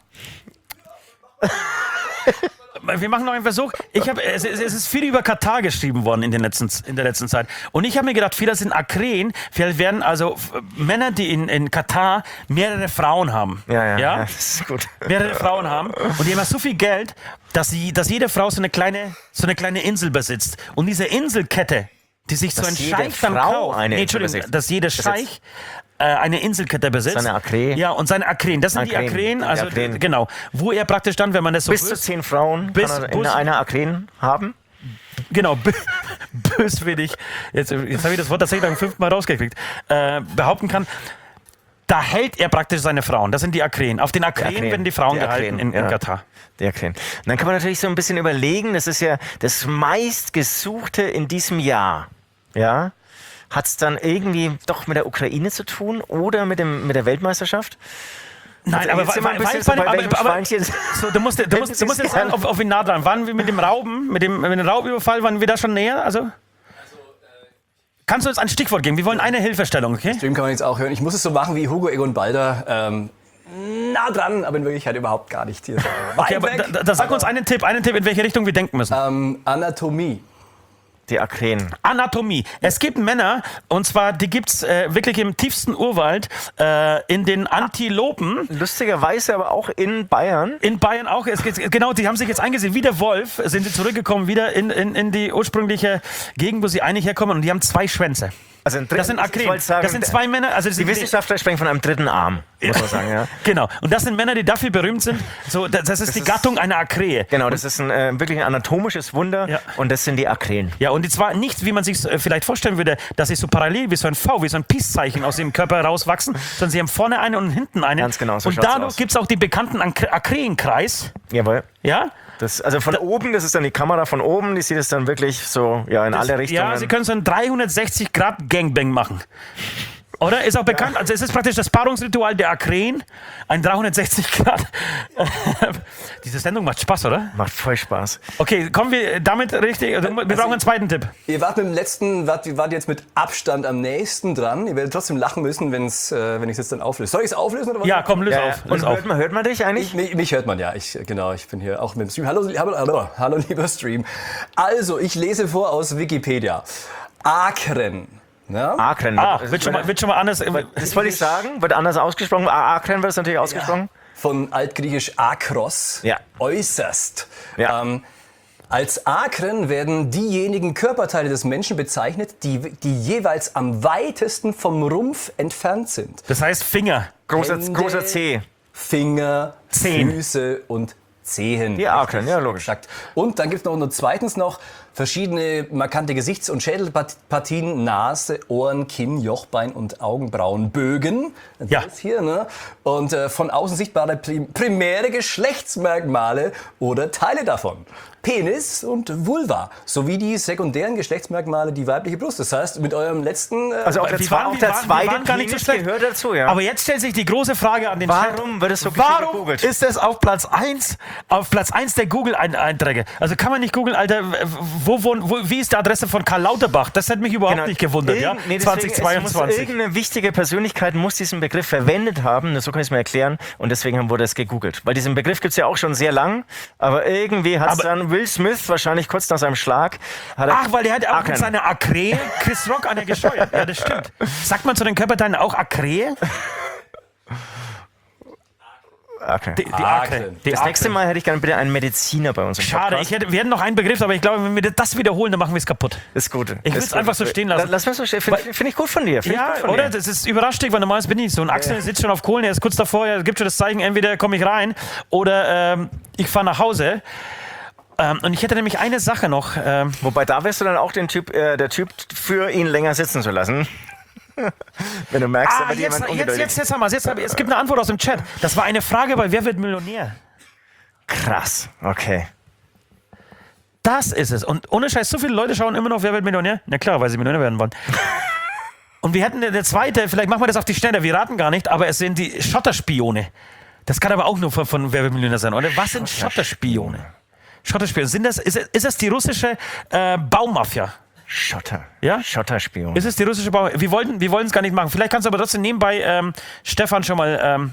Wir machen noch einen Versuch. Es ist viel über Katar geschrieben worden in der letzten Zeit. Und ich habe mir gedacht, viele sind Akren. Vielleicht werden also Männer, die in Katar mehrere Frauen haben. Ja, das ist gut. Mehrere Frauen haben. Und die haben so viel Geld, dass jede Frau so eine kleine Insel besitzt. Und diese Inselkette, die sich so ein Scheich dann kauft. Dass jeder Scheich eine Inselkette besitzt. Seine Akren. Ja, und seine Akren. Das sind die Akren. Also, genau. Wo er praktisch dann, wenn man das so... Bis zu 10 Frauen kann er in einer Akren haben. Genau, böswillig, jetzt habe ich das Wort tatsächlich beim 5. Mal rausgekriegt, behaupten kann, da hält er praktisch seine Frauen. Das sind die Akren. Auf den Akren werden die Frauen gehalten in Katar. Die Akren. Und dann kann man natürlich so ein bisschen überlegen, das ist ja das meistgesuchte in diesem Jahr. Ja? Hat es dann irgendwie doch mit der Ukraine zu tun oder mit der Weltmeisterschaft? Nein, aber du musst jetzt sagen, auf ihn nah dran. Waren wir mit dem Raubüberfall, waren wir da schon näher? Kannst du uns ein Stichwort geben? Wir wollen eine Hilfestellung, okay? Stream kann man jetzt auch hören. Ich muss es so machen wie Hugo Egon Balder. Nah dran, aber in Wirklichkeit überhaupt gar nicht. Hier okay, aber sag uns einen Tipp, in welche Richtung wir denken müssen. Anatomie. Die Akren. Anatomie. Es gibt Männer, und zwar, die gibt es wirklich im tiefsten Urwald, in den Antilopen. Lustigerweise aber auch in Bayern. In Bayern auch. Genau, die haben sich jetzt eingesehen. Wie der Wolf sind sie zurückgekommen, wieder in die ursprüngliche Gegend, wo sie eigentlich herkommen. Und die haben 2 Schwänze. Also das sind Akren. Das sind 2 Männer. Also die Wissenschaftler sprechen von einem 3. Arm, muss man sagen. Ja. Genau. Und das sind Männer, die dafür berühmt sind. So, das ist die Gattung einer Akree. Genau, das ist wirklich ein anatomisches Wunder. Ja. Und das sind die Akren. Ja, und zwar nicht, wie man sich vielleicht vorstellen würde, dass sie so parallel wie so ein V, wie so ein Peace-Zeichen aus dem Körper rauswachsen, sondern sie haben vorne einen und hinten einen. Ganz genau, so und dadurch gibt es auch den bekannten Akreenkreis. Jawohl. Ja? Also von oben, das ist dann die Kamera von oben, die sieht es dann wirklich so in alle Richtungen. Ja, sie können so einen 360-Grad-Gangbang machen. Oder? Ist auch bekannt. Also es ist praktisch das Paarungsritual der Akren. Ein 360 Grad. Diese Sendung macht Spaß, oder? Macht voll Spaß. Okay, kommen wir damit richtig. Wir brauchen einen zweiten Tipp. Ihr wart mit dem letzten, wart jetzt mit Abstand am nächsten dran. Ihr werdet trotzdem lachen müssen, wenn ich es jetzt dann auflöse. Soll ich es auflösen oder was? Ja, komm, löse auf. Und Löse auf. hört man dich eigentlich? Mich hört man ja. Ich bin hier auch mit dem Stream. Hallo, lieber Stream. Also, ich lese vor aus Wikipedia. Akren. Ja? Akren. Wird schon mal anders. Das wollte ich sagen. Wird anders ausgesprochen. Akren wird es natürlich ausgesprochen. Von altgriechisch akros. Ja. Äußerst. Ja. Als Akren werden diejenigen Körperteile des Menschen bezeichnet, die jeweils am weitesten vom Rumpf entfernt sind. Das heißt Finger. Großer C. Finger, Zehen. Füße und Zehen. Die Akren, ja, logisch. Exakt. Und dann gibt es noch zweitens noch verschiedene markante Gesichts- und Schädelpartien, Nase, Ohren, Kinn, Jochbein und Augenbrauenbögen. Ja. Das hier, ne? Und von außen sichtbare primäre Geschlechtsmerkmale oder Teile davon. Penis und Vulva, sowie die sekundären Geschlechtsmerkmale, die weibliche Brust. Das heißt, mit eurem letzten... Also auch der zweite gar nicht so Penis schlecht. gehört dazu, ja. Aber jetzt stellt sich die große Frage an den Warum Chat. wird es so viel Warum gegoogelt? ist es auf Platz 1 der Google-Einträge? Also kann man nicht googeln, Alter, wie ist die Adresse von Karl Lauterbach? Das hätte mich überhaupt nicht gewundert, ja? Nee, deswegen, 2022. Irgendeine wichtige Persönlichkeit muss diesen Begriff verwendet haben, so kann ich es mir erklären, und deswegen wurde es gegoogelt. Weil diesen Begriff gibt es ja auch schon sehr lang, aber irgendwie hat es dann Will Smith wahrscheinlich kurz nach seinem Schlag... Weil der hat auch mit seiner Akre Chris Rock an der gesteuert. Ja, das stimmt. Sagt man zu den Körperteilen auch Akre? Okay. Die Akre. Das nächste Mal hätte ich gerne bitte einen Mediziner bei uns im Schade, Podcast. wir hätten noch einen Begriff, aber ich glaube, wenn wir das wiederholen, dann machen wir es kaputt. Ist gut. Ich will es einfach so stehen lassen. Lass mal so stehen. Finde ich gut von dir. Ja, oder? Das ist überraschend, weil normalerweise bin ich nicht so. Und Axel sitzt schon auf Kohlen, er ist kurz davor, er gibt schon das Zeichen, entweder komme ich rein oder ich fahre nach Hause. Und ich hätte nämlich eine Sache noch. Wobei, da wärst du dann auch der Typ für ihn länger sitzen zu lassen. Wenn du merkst, da wird jemand ungeduldig. Jetzt haben wir es gibt eine Antwort aus dem Chat. Das war eine Frage bei Wer wird Millionär? Krass, okay. Das ist es. Und ohne Scheiß, so viele Leute schauen immer noch Wer wird Millionär? Na klar, weil sie Millionär werden wollen. Und wir hätten der zweite, vielleicht machen wir das auf die Schnelle, wir raten gar nicht, aber es sind die Schotterspione. Das kann aber auch nur von Wer wird Millionär sein, oder? Was sind Schotterspione? Schotterspione. Ist das die russische Baumafia? Schotter. Ja? Schotterspion. Ist es die russische Baumafia? Wir wollten es gar nicht machen. Vielleicht kannst du aber trotzdem nebenbei Stefan schon mal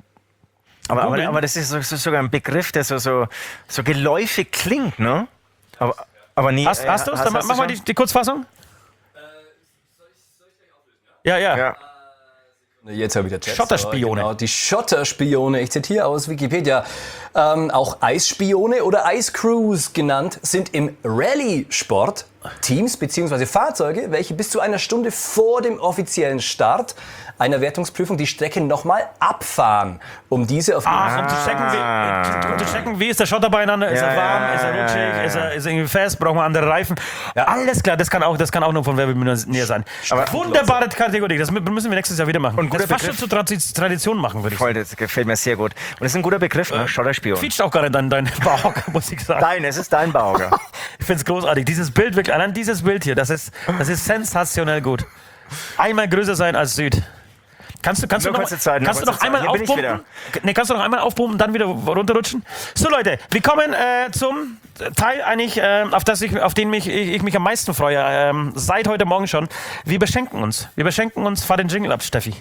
aber das ist sogar ein Begriff, der so geläufig klingt, ne? Aber nie. Hast du es? Dann mach mal die Kurzfassung. Soll ich gleich auflösen, ja? Ja. Jetzt habe ich der Chat. Schotterspione. Genau, die Schotterspione. Ich zitiere aus Wikipedia. Auch Eisspione oder Ice Crews genannt, sind im Rallye-Sport Teams bzw. Fahrzeuge, welche bis zu einer Stunde vor dem offiziellen Start einer Wertungsprüfung die Strecke nochmal abfahren, um diese auf Um zu checken, wie ist der Schotter beieinander? Ist er warm? Ist er rutschig? Ist er irgendwie fest? Brauchen wir andere Reifen? Ja. Alles klar, das kann auch nur von Wer wird Millionär sein. Aber wunderbare Kategorie, das müssen wir nächstes Jahr wieder machen. Und das fast schon zur Tradition machen, würde ich sagen. Voll, das gefällt mir sehr gut. Und das ist ein guter Begriff, ne? Schotterspion. Quietscht auch gerade dein Bauhocker, muss ich sagen. Es ist dein Bauhocker. Ich finde es großartig. Dieses Bild, wirklich, allein dieses Bild hier, das ist sensationell gut. Einmal größer sein als Süd. Kannst du noch einmal aufpumpen? Nee, kannst du noch einmal aufpumpen und dann wieder runterrutschen? So Leute, wir kommen zum Teil eigentlich, auf den ich mich am meisten freue, seit heute Morgen schon. Wir beschenken uns. Fahr den Jingle ab, Steffi.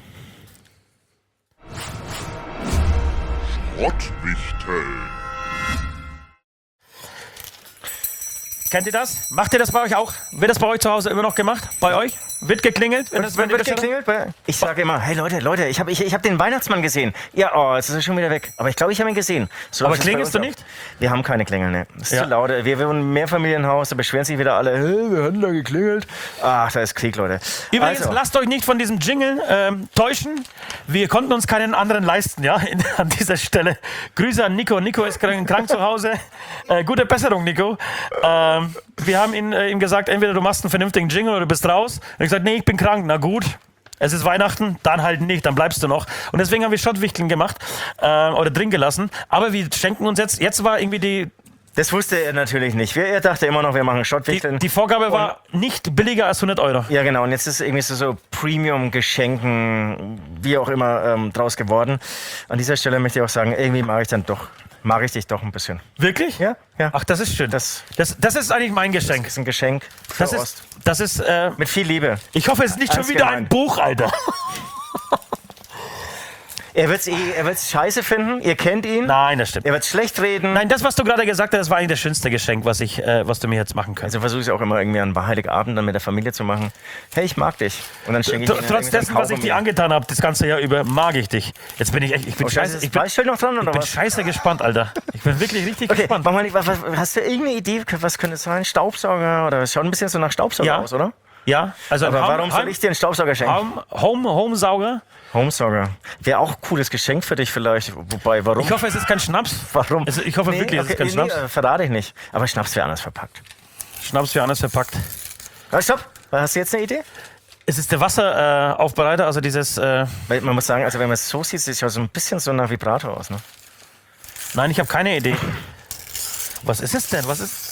Schrottwichteln. Kennt ihr das? Macht ihr das bei euch auch? Wird das bei euch zu Hause immer noch gemacht? Bei euch? Wird geklingelt? Wird geklingelt? Ich sage immer, hey Leute, ich hab den Weihnachtsmann gesehen. Ja, jetzt ist er schon wieder weg. Aber ich glaube, ich habe ihn gesehen. So, aber klingelst du nicht? Wir haben keine Klingel, ne. Das ist zu laut. Wir wohnen im Mehrfamilienhaus, da beschweren sich wieder alle, hey, wir hatten da geklingelt. Ach, da ist Krieg, Leute. Übrigens, lasst euch nicht von diesem Jingle täuschen. Wir konnten uns keinen anderen leisten, ja, an dieser Stelle. Grüße an Nico. Nico ist krank zu Hause. Gute Besserung, Nico. Wir haben ihm gesagt, entweder du machst einen vernünftigen Jingle oder du bist raus. Und er hat gesagt, nee, ich bin krank. Na gut, es ist Weihnachten, dann halt nicht, dann bleibst du noch. Und deswegen haben wir Schottwichteln gemacht oder drin gelassen. Aber wir schenken uns jetzt war irgendwie Das wusste er natürlich nicht. Er dachte immer noch, wir machen Schottwichteln. Die Vorgabe war nicht billiger als 100 Euro. Ja, genau. Und jetzt ist irgendwie so Premium-Geschenken, wie auch immer, draus geworden. An dieser Stelle möchte ich auch sagen, irgendwie mag ich dich doch ein bisschen. Wirklich? Ja, ja. Ach, das ist schön. Das Das ist eigentlich mein Geschenk. ist ein Geschenk für Ost. Das ist, Mit viel Liebe. ich hoffe, es ist nicht schon Ernst wieder gemeint. ein Buch, Alter. Er wird's scheiße finden. Ihr kennt ihn. Nein, das stimmt. Er wird's schlecht reden. Nein, das, was du gerade gesagt hast, das war eigentlich das schönste Geschenk, was du mir jetzt machen kannst. Also versuche ich es auch immer irgendwie an Heiligabend dann mit der Familie zu machen. Hey, ich mag dich. Und dann schenke ich ihnen Trotz dessen, was ich dir angetan habe, das ganze Jahr über, mag ich dich. Jetzt bin ich echt, ich bin scheiße, Ist das Preisschild noch dran oder was? scheiße gespannt, Alter. Ich bin wirklich richtig Okay, gespannt. mach mal, hast du irgendeine Idee, was könnte es sein? Staubsauger? Oder schaut ein bisschen so nach Staubsauger Ja. aus, oder? Ja, also Aber warum soll ich dir einen Staubsauger schenken? Homesauger. Homesauger. Wäre auch ein cooles Geschenk für dich vielleicht. Wobei, warum? Ich hoffe, es ist kein Schnaps. Warum? Also ich hoffe wirklich, es ist kein Schnaps. Verrate ich nicht. Aber Schnaps wäre anders verpackt. Schnaps wäre anders verpackt. Stopp. Hast du jetzt eine Idee? Es ist der Wasseraufbereiter, also dieses... Weil man muss sagen, also wenn man es so sieht, sieht es ja so ein bisschen so nach Vibrator aus, ne? Nein, ich habe keine Idee. Was ist es denn? Was ist...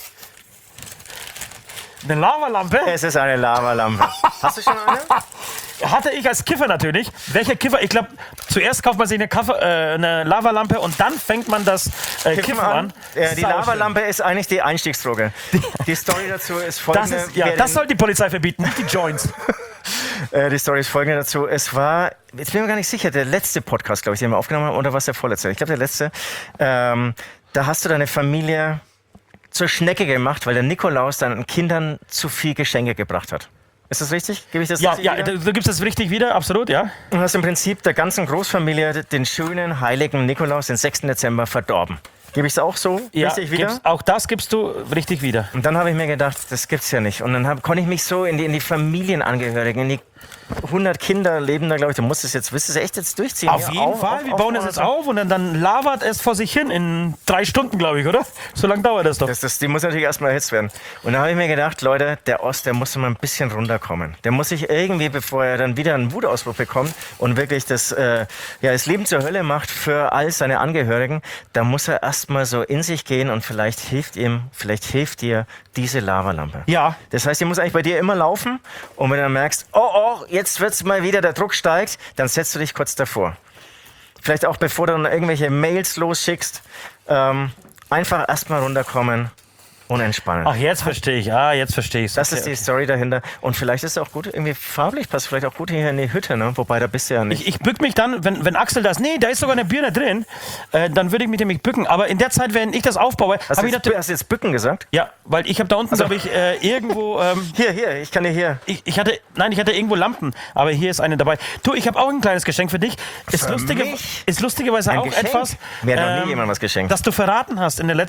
Eine Lavalampe? Es ist eine Lavalampe. Hast du schon eine? Hatte ich als Kiffer natürlich. Welcher Kiffer? Ich glaube, zuerst kauft man sich eine Lavalampe und dann fängt man das Kiffen an. Die Lavalampe ist eigentlich die Einstiegsdroge. Die Story dazu ist folgende. Das soll die Polizei verbieten, nicht die Joints. Die Story ist folgende dazu. Es war, jetzt bin ich mir gar nicht sicher, der letzte Podcast, glaube ich, den wir aufgenommen haben, oder was der vorletzte? Ich glaube, der letzte. Da hast du deine Familie zur Schnecke gemacht, weil der Nikolaus deinen Kindern zu viel Geschenke gebracht hat. Ist das richtig? Gebe ich das Ja, richtig ja, wieder? du gibst das richtig wieder, absolut, ja. Du hast im Prinzip der ganzen Großfamilie den schönen, heiligen Nikolaus, den 6. Dezember, verdorben. Gebe ich es auch so richtig wieder? Auch das gibst du richtig wieder. Und dann habe ich mir gedacht, das gibt's ja nicht. Und dann konnte ich mich so in die Familienangehörigen, in die 100 Kinder leben da, glaube ich, du musst es jetzt, willst du es echt jetzt durchziehen? Auf jeden Fall, wir bauen das jetzt auf und dann labert es vor sich hin in 3 Stunden, glaube ich, oder? So lange dauert das doch. Die muss natürlich erstmal erhitzt werden. Und da habe ich mir gedacht, Leute, der Ost, der muss mal ein bisschen runterkommen. Der muss sich irgendwie, bevor er dann wieder einen Wutausbruch bekommt und wirklich das Leben zur Hölle macht für all seine Angehörigen, da muss er erstmal so in sich gehen und vielleicht hilft dir diese Lavalampe. Ja. Das heißt, die muss eigentlich bei dir immer laufen und wenn du dann merkst, oh, jetzt wird's mal wieder, der Druck steigt, dann setzt du dich kurz davor. Vielleicht auch bevor du dann irgendwelche Mails losschickst, einfach erstmal runterkommen und entspannen. Ach, jetzt verstehe ich. Jetzt verstehe ich. Das ist die Story dahinter. Und vielleicht ist es auch gut, irgendwie farblich passt vielleicht auch gut hier in die Hütte, ne? Wobei, da bist du ja nicht. Ich bück mich dann, wenn Axel da ist sogar eine Birne drin, dann würde ich mich nämlich bücken. Aber in der Zeit, wenn ich das aufbaue, Hast du jetzt bücken gesagt? Ja, weil ich habe da unten, glaube ich, irgendwo... Hier, ich kann dir hier. Ich hatte irgendwo Lampen, aber hier ist eine dabei. Du, ich habe auch ein kleines Geschenk für dich. Ist lustigerweise Ein auch Geschenk? etwas, Mir hat noch nie jemand was geschenkt. das du verraten hast in der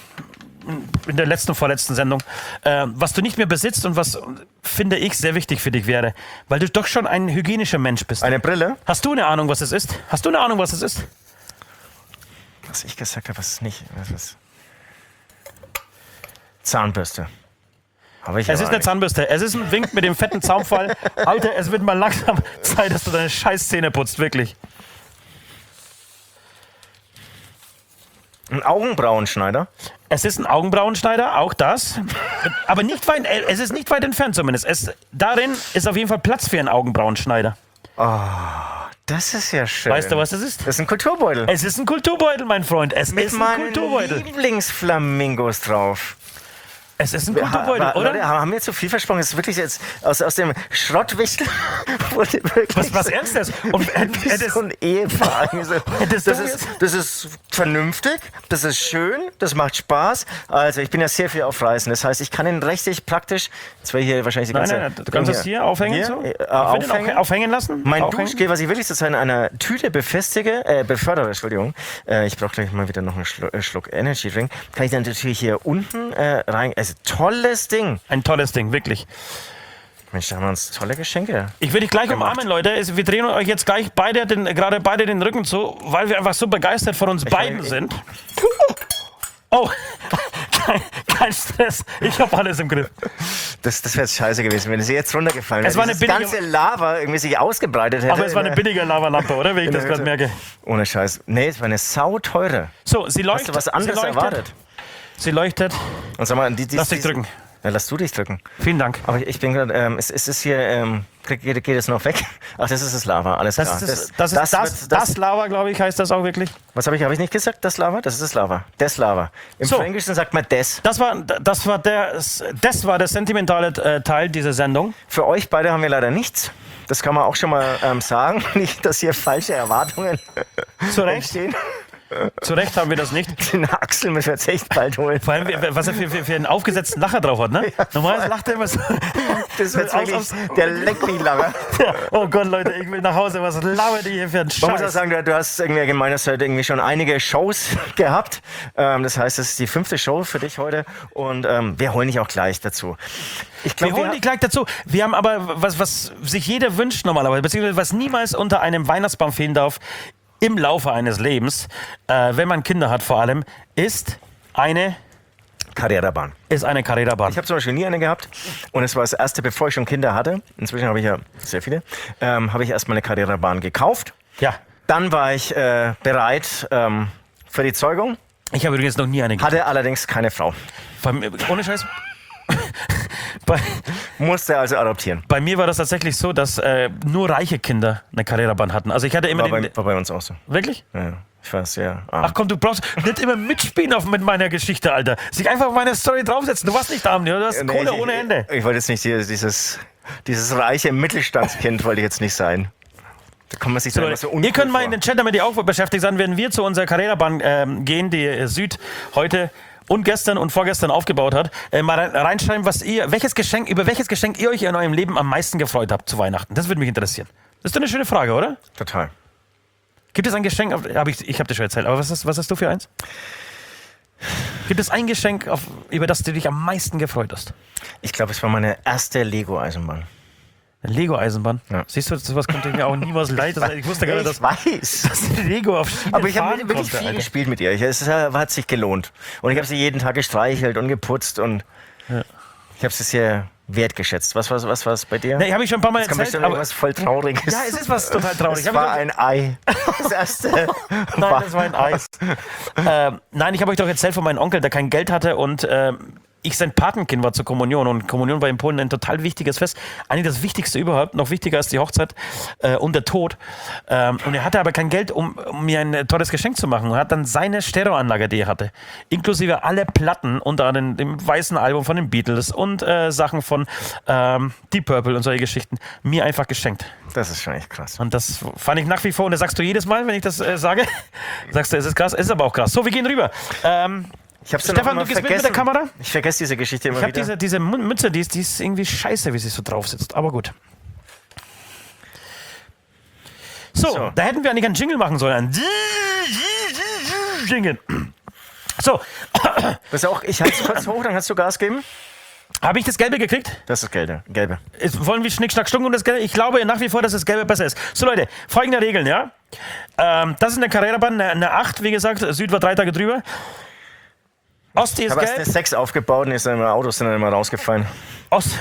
vorletzten Sendung, was du nicht mehr besitzt und was, finde ich, sehr wichtig für dich wäre. Weil du doch schon ein hygienischer Mensch bist. Eine Brille? Hast du eine Ahnung, was es ist? Was ich gesagt habe, was es nicht. Was? Zahnbürste. Es ist eine Zahnbürste. Es ist ein Wink mit dem fetten Zaunfall. Alter, es wird mal langsam Zeit, dass du deine scheiß Zähne putzt, wirklich. Ein Augenbrauenschneider? Es ist ein Augenbrauenschneider, auch das. Aber es ist nicht weit entfernt zumindest. Darin ist auf jeden Fall Platz für einen Augenbrauenschneider. Das ist ja schön. Weißt du, was das ist? Das ist ein Kulturbeutel. Es ist ein Kulturbeutel, mein Freund. Es Mit ist ein meinen Kulturbeutel. Lieblingsflamingos drauf. Es ist ein Kulturbeutel, oder? Leute, haben wir zu viel versprochen? Das ist wirklich jetzt aus dem Schrottwichtel wurde wirklich Was Ernstes? Und so ein Ehepaar. Das ist vernünftig, das ist schön, das macht Spaß. Also ich bin ja sehr viel auf Reisen. Das heißt, ich kann ihn richtig praktisch, jetzt wäre hier wahrscheinlich die ganze... Nein, du kannst das hier aufhängen. Hier? So. Aufhängen? Aufhängen lassen. Mein Aufhängen. Duschgel, was ich wirklich zurzeit in einer Tüte befördere, Entschuldigung. Ich brauche gleich mal wieder noch einen Schluck Energy Drink. Kann ich dann natürlich hier unten rein... Also tolles Ding. Ein tolles Ding, wirklich. Mensch, da haben wir uns tolle Geschenke. Ich will dich gleich umarmen, Leute. Wir drehen euch jetzt gleich gerade beide den Rücken zu, weil wir einfach so begeistert von uns beiden sind. Oh, kein Stress. Ich habe alles im Griff. Das wäre jetzt scheiße gewesen, wenn es jetzt runtergefallen wäre. Es war eine das billige- ganze Lava irgendwie sich ausgebreitet hätte. Aber es war eine billige Lavalampe, oder? Wie ich das gerade merke. Ohne Scheiß. Nee, es war eine sauteure. So, sie leuchtet. Hast du was anderes sie leuchtet. erwartet? sie leuchtet. Und sag mal, Lass dich drücken. Ja, lass du dich drücken. Vielen Dank. Aber ich bin gerade, ist es hier, geht es noch weg? Ach, das ist das Lava, alles klar. Das Lava, glaube ich, heißt das auch wirklich. Was habe ich nicht gesagt? Das Lava? Das ist das Lava. Das Lava. Im So. Fränkischen sagt man des. Das war der sentimentale Teil dieser Sendung. Für euch beide haben wir leider nichts. Das kann man auch schon mal sagen. Nicht, dass hier falsche Erwartungen Zu Recht. entstehen. Zu Recht haben wir das nicht. Den Axel müssen wir jetzt echt bald holen. Vor allem, was er für einen aufgesetzten Lacher drauf hat, ne? Normalerweise lacht er immer so. Das ist jetzt wirklich der Leck-mich-Lacher. Oh Gott, Leute, ich will nach Hause. Was labert ihr hier für einen Man muss auch Scheiß? sagen, du hast irgendwie gemeint, dass du heute irgendwie schon einige Shows gehabt. Das heißt, es ist die 5. Show für dich heute und wir holen dich auch gleich dazu. Ich Wir glaub, holen die gleich dazu. Wir haben aber, was sich jeder wünscht normalerweise, beziehungsweise was niemals unter einem Weihnachtsbaum fehlen darf, im Laufe eines Lebens, wenn man Kinder hat vor allem, ist eine Carrera-Bahn. Carrera-Bahn. Ich habe zum Beispiel nie eine gehabt und es war das erste, bevor ich schon Kinder hatte. Inzwischen habe ich ja sehr viele. Habe ich erstmal eine Carrera-Bahn gekauft. Ja. Dann war ich bereit für die Zeugung. Ich habe übrigens noch nie eine Hatte allerdings keine Frau. Ohne Scheiß. Musste also adoptieren. Bei mir war das tatsächlich so, dass nur reiche Kinder eine Carrera-Bahn hatten. Also ich hatte immer War bei uns auch so. Wirklich? Ja, ich war sehr arm. Ach komm, du brauchst nicht immer mitspielen mit meiner Geschichte, Alter. Sich einfach auf meine Story draufsetzen. Du warst nicht arm, du hast Nee, Kohle ohne Ende. Ich wollte jetzt nicht dieses reiche Mittelstandskind wollte ich jetzt nicht sein. Da kann man sich so, so Ihr könnt mal in den Chat, damit ihr auch beschäftigt seid, werden wir zu unserer Carrera-Bahn gehen, die Süd heute und gestern und vorgestern aufgebaut hat. Mal reinschreiben, über welches Geschenk ihr euch in eurem Leben am meisten gefreut habt zu Weihnachten. Das würde mich interessieren. Das ist doch eine schöne Frage, oder? Total. Gibt es ein Geschenk, ich habe dir schon erzählt, aber was hast du für eins? Gibt es ein Geschenk, über das du dich am meisten gefreut hast? Ich glaube, es war meine erste Lego-Eisenbahn. Eine Lego-Eisenbahn? Ja. Siehst du, sowas kommt mir auch niemals leid. Ich wusste gar nicht, Ich weiß. dass Lego auf Schienen Aber ich habe fahren wirklich konnte, viel Alter. gespielt mit ihr. Es hat sich gelohnt. Und ich habe sie jeden Tag gestreichelt und geputzt und ich habe sie sehr wertgeschätzt. Was war es bei dir? Nee, habe ich schon ein paar Mal Jetzt kommt erzählt. bestimmt irgendwas voll Trauriges. Ja, es ist was total Trauriges. Es war ein Ei. Das erste. Nein, das war ein Eis. Nein, ich habe euch doch erzählt von meinem Onkel, der kein Geld hatte und ich sein Patenkind war zur Kommunion und Kommunion war in Polen ein total wichtiges Fest. Eigentlich das Wichtigste überhaupt, noch wichtiger als die Hochzeit und der Tod. Und er hatte aber kein Geld, um mir ein teures Geschenk zu machen. Und hat dann seine Stereoanlage, die er hatte, inklusive alle Platten unter anderem dem weißen Album von den Beatles und Sachen von Deep Purple und solche Geschichten, mir einfach geschenkt. Das ist schon echt krass. Und das fand ich nach wie vor, und das sagst du jedes Mal, wenn ich das sage, sagst du, es ist krass, es ist aber auch krass. So, wir gehen rüber. Ich hab's Stefan, du gehst mit der Kamera? Ich vergesse diese Geschichte immer Ich habe wieder. diese Mütze, die ist irgendwie scheiße, wie sie so drauf sitzt. Aber gut. So, da hätten wir eigentlich einen Jingle machen sollen. Ein Jingle. So, Das ist auch, ich halte es kurz hoch, dann kannst du Gas geben. habe ich das Gelbe gekriegt? Das ist Gelbe. Wollen wir Schnick, Schnack, Stunk und das Gelbe? Ich glaube nach wie vor, dass das Gelbe besser ist. So Leute, folgende Regeln, ja? Das ist eine Carrera-Bahn, eine 8, wie gesagt. Süd war 3 Tage drüber. Osti Ich ist habe erst gelb. eine 6 aufgebaut und Autos sind dann immer rausgefallen. Ost.